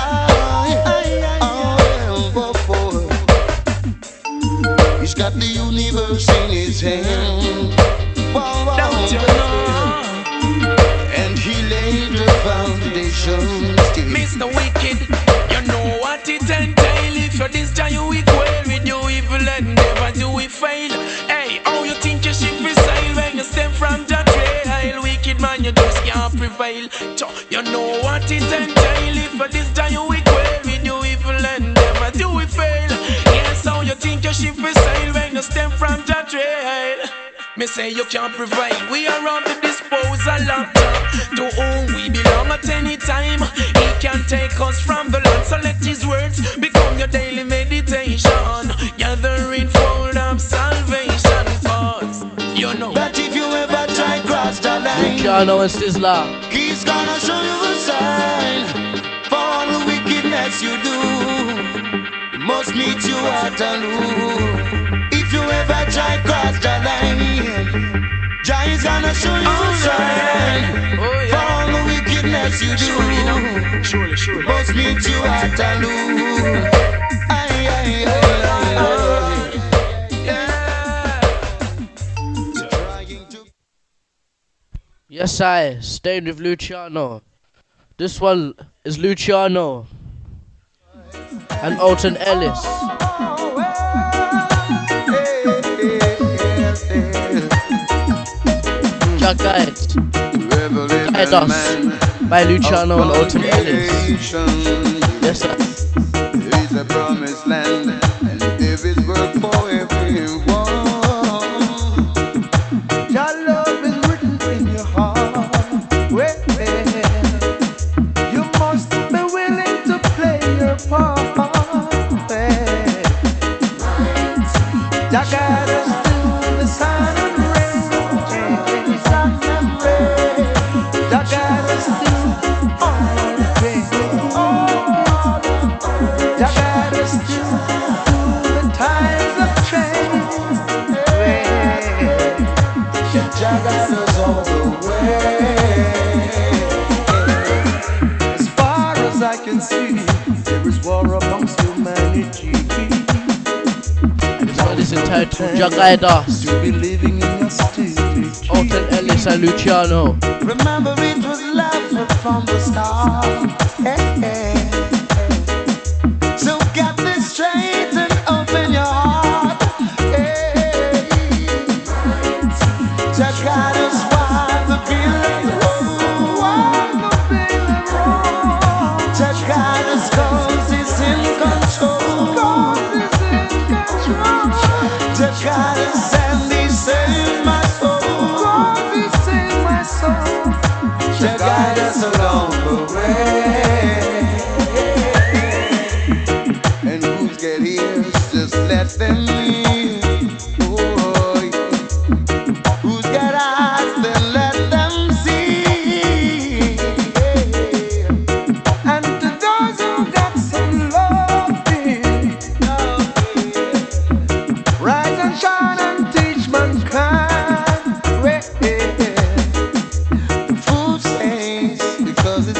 He's got the universe in his hand. Wow, wow. Don't you know? And he laid the foundation. Mister Wicked, you know what it entails. If you're this Jah, you equal with your evil and never do we fail. Hey, how you think your ship is sail when you step from the trail? Wicked man, you just can't prevail. You know what it entails. If you're this Jah, you equal with your evil and never do we fail. Yes, how you think your ship is sail when you step from the trail? Me say you can't prevail. We are on the disposal of Jah, to whom we belong at any time. He can take us from the land, so let his words become your daily meditation. Gathering fold of salvation cause you know that if you ever try cross the line, Luciano and Sizzla, he's gonna show you a sign. For all the wickedness you do, you must meet you at Waterloo. If you ever try cross the line, Jah is gonna show you a sign. For all the wickedness you do, surely, surely, must meet you at Waterloo. Aye, aye, aye, yes, I stayed with Luciano. This one is Luciano and Alton Ellis. Jah Guide, Guide Us by Luciano and Alton Ellis. Yes, sir. It's a promised land, and if it's work for everyone, your love is written in your heart. Well, you must be willing to play your part. Jah guide us through the sun and rain, sun and rain. Jah guide us through all the pain. Jah guide us through the times of change. Jah guide us all the way. As far as I can see, there is war amongst humanity. This is entitled Jah Guide Us. Alton Ellis and Luciano. Remember it was love from the start. Hey, hey, hey. So get this straight and open your heart. Hey. Jah guide us while the feeling wrong. Jah guide us 'cause He's in control. Jah guide us and He saved my soul. He saved my soul. Jah guide us along the way. And who's get ears, just let them in. Oh, who's got eyes, then let them see. And to those who got some loving, rise and shine and teach mankind. The food stains because it's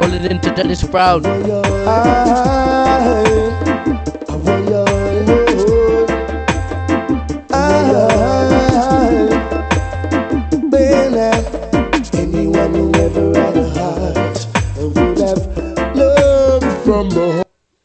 calling into Dennis Brown. Anyone who ever had a heart would have love from the heart.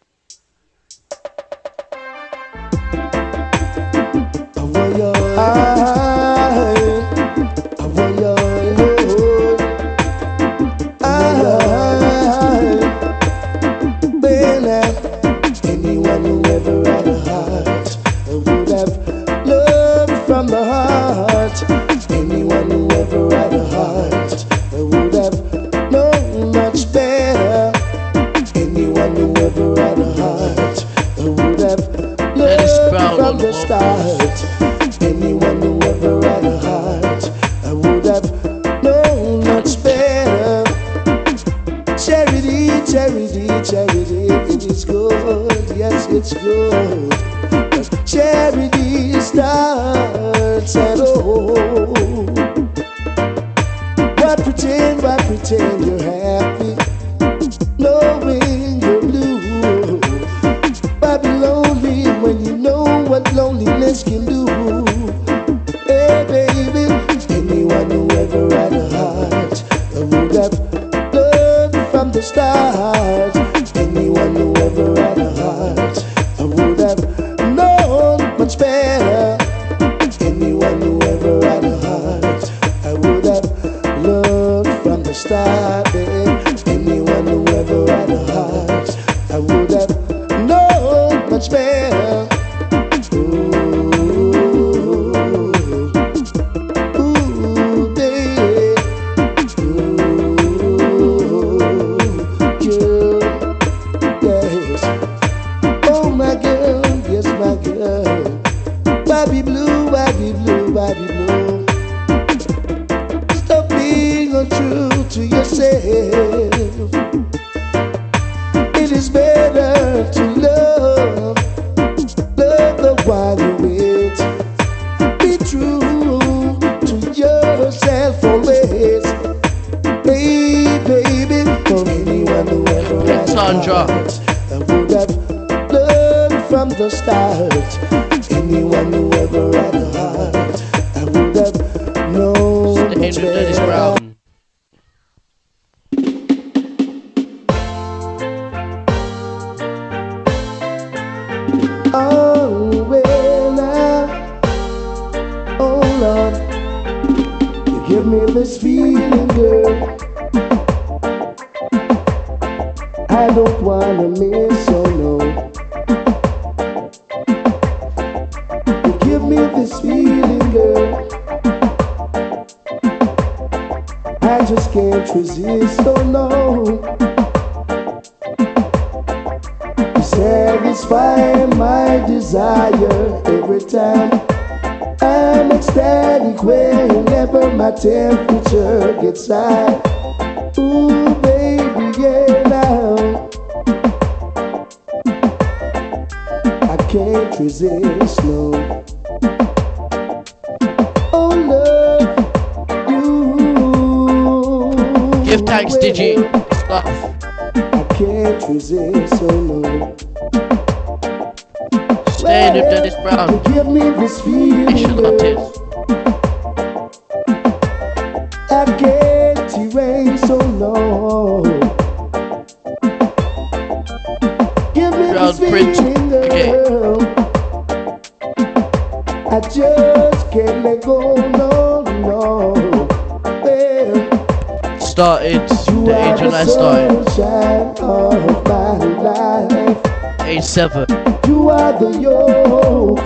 Seven. You are the yoke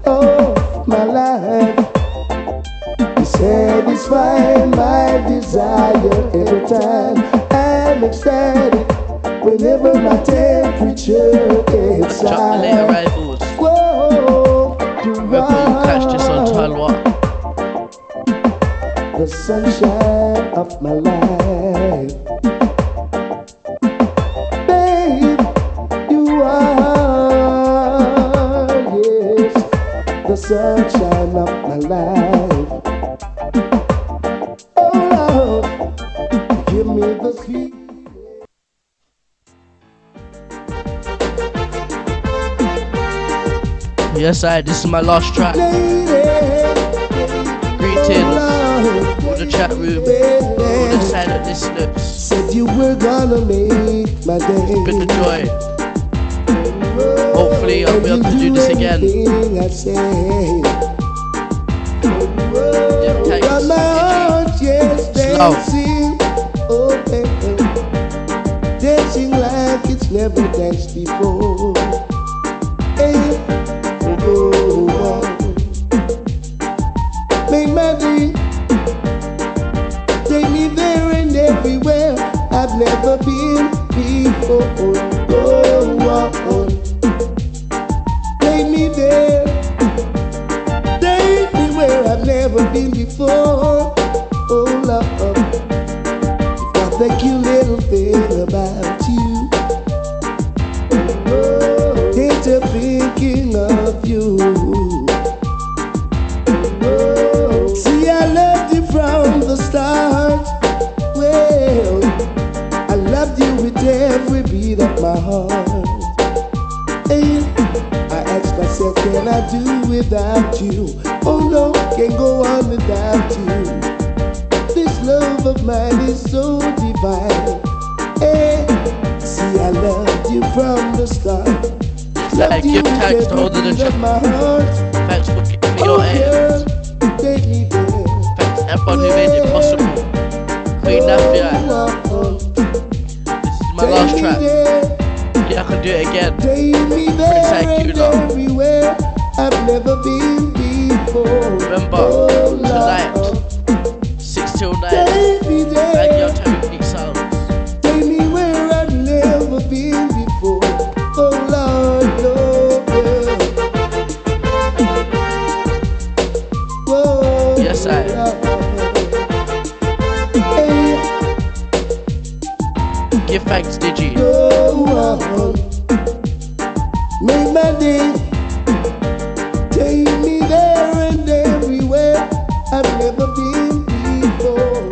of my life. You satisfy my desire every time. I'm ecstatic whenever my temperature gets high. Whoa, you are catch this on Talwa. The sunshine of my life. Babe, you are, yes, the sunshine of my life. Oh Lord, give me the sweet. Yes, I. This is my last track. Greetings for the chat room, for the silent listeners. Said you were gonna make my day. It's been a joy. Hopefully, I'll be able to do this again. Yeah, thanks. Slow. Dancing like it's never danced before. Hey, oh, oh. Make my day. Take me there and everywhere I've never been before. Oh, oh, oh. Take me there. Take me where I've never been before. Oh, love. Got that cute little thing about you. Oh, can't help thinking of you. Oh, see, I loved you from the start. Well, I loved you with every beat of my heart. And I asked myself, can I do without you? Oh no, can't go on without you. This love of mine is so divine. Hey, see, I loved you from the start. Like, give thanks to all of the chat. Thanks for giving me your ears. Thanks to everyone who made it possible. Queen Nafia. This is my last track. Yeah, I can do it again. Prince Aikula. I've never been before. Remember, tonight, six till nine. Bang your terrific sounds. Take me where I've never been before. Oh Lord, Lord, yeah. Whoa. Yes, I. Hey. Give thanks, Digi. Oh, oh. Make my day. Take me there and everywhere I've never been before.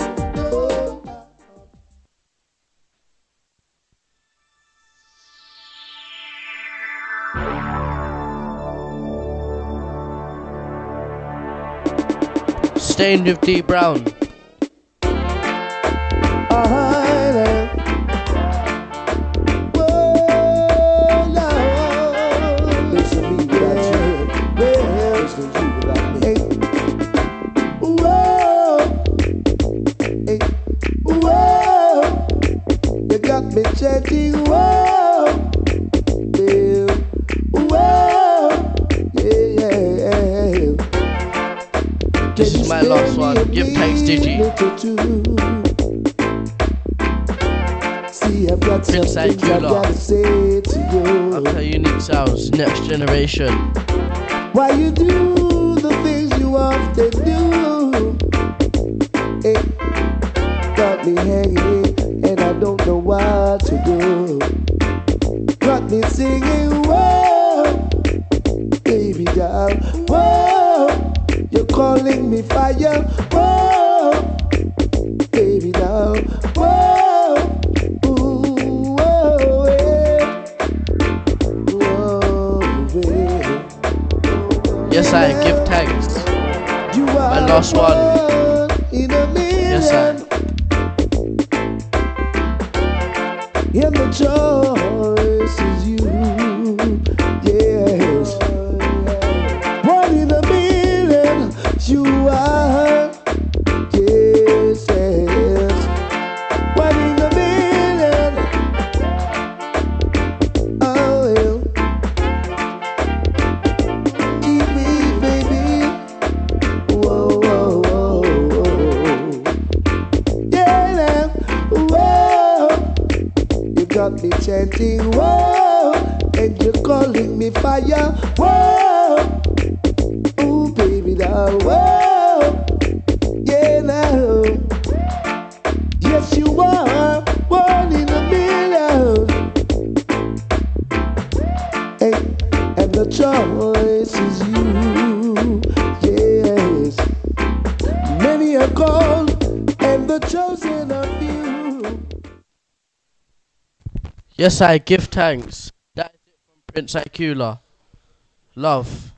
Staying with D Brown. Chatting, whoa, yeah, whoa, yeah, yeah. This is my last one. Give thanks, Digi. See, I've got Prince Aikula. After unique sounds, next generation. Why you do the things you often do? Hey, got me hanging. And I don't know what to do. Got me singing, whoa, baby doll, whoa, you're calling me fire, whoa, baby doll, whoa, ooh, whoa, yeah. Whoa, yeah. Yes, I give thanks. You my last one. In a yes, I. And the choice is you, yes. One in a million, you are, yes, yes. One in a million, oh, well. Keep me, baby, whoa, whoa, whoa, whoa. Yeah, whoa. Got me chanting, whoa, and you're calling me fire, whoa, ooh, baby doll, whoa, yeah, now, yes, you are one in a million, hey, and the choice is you, yes, many are called, and the chosen are few. Yes, I give thanks. That is it from Prince Aikula. Love.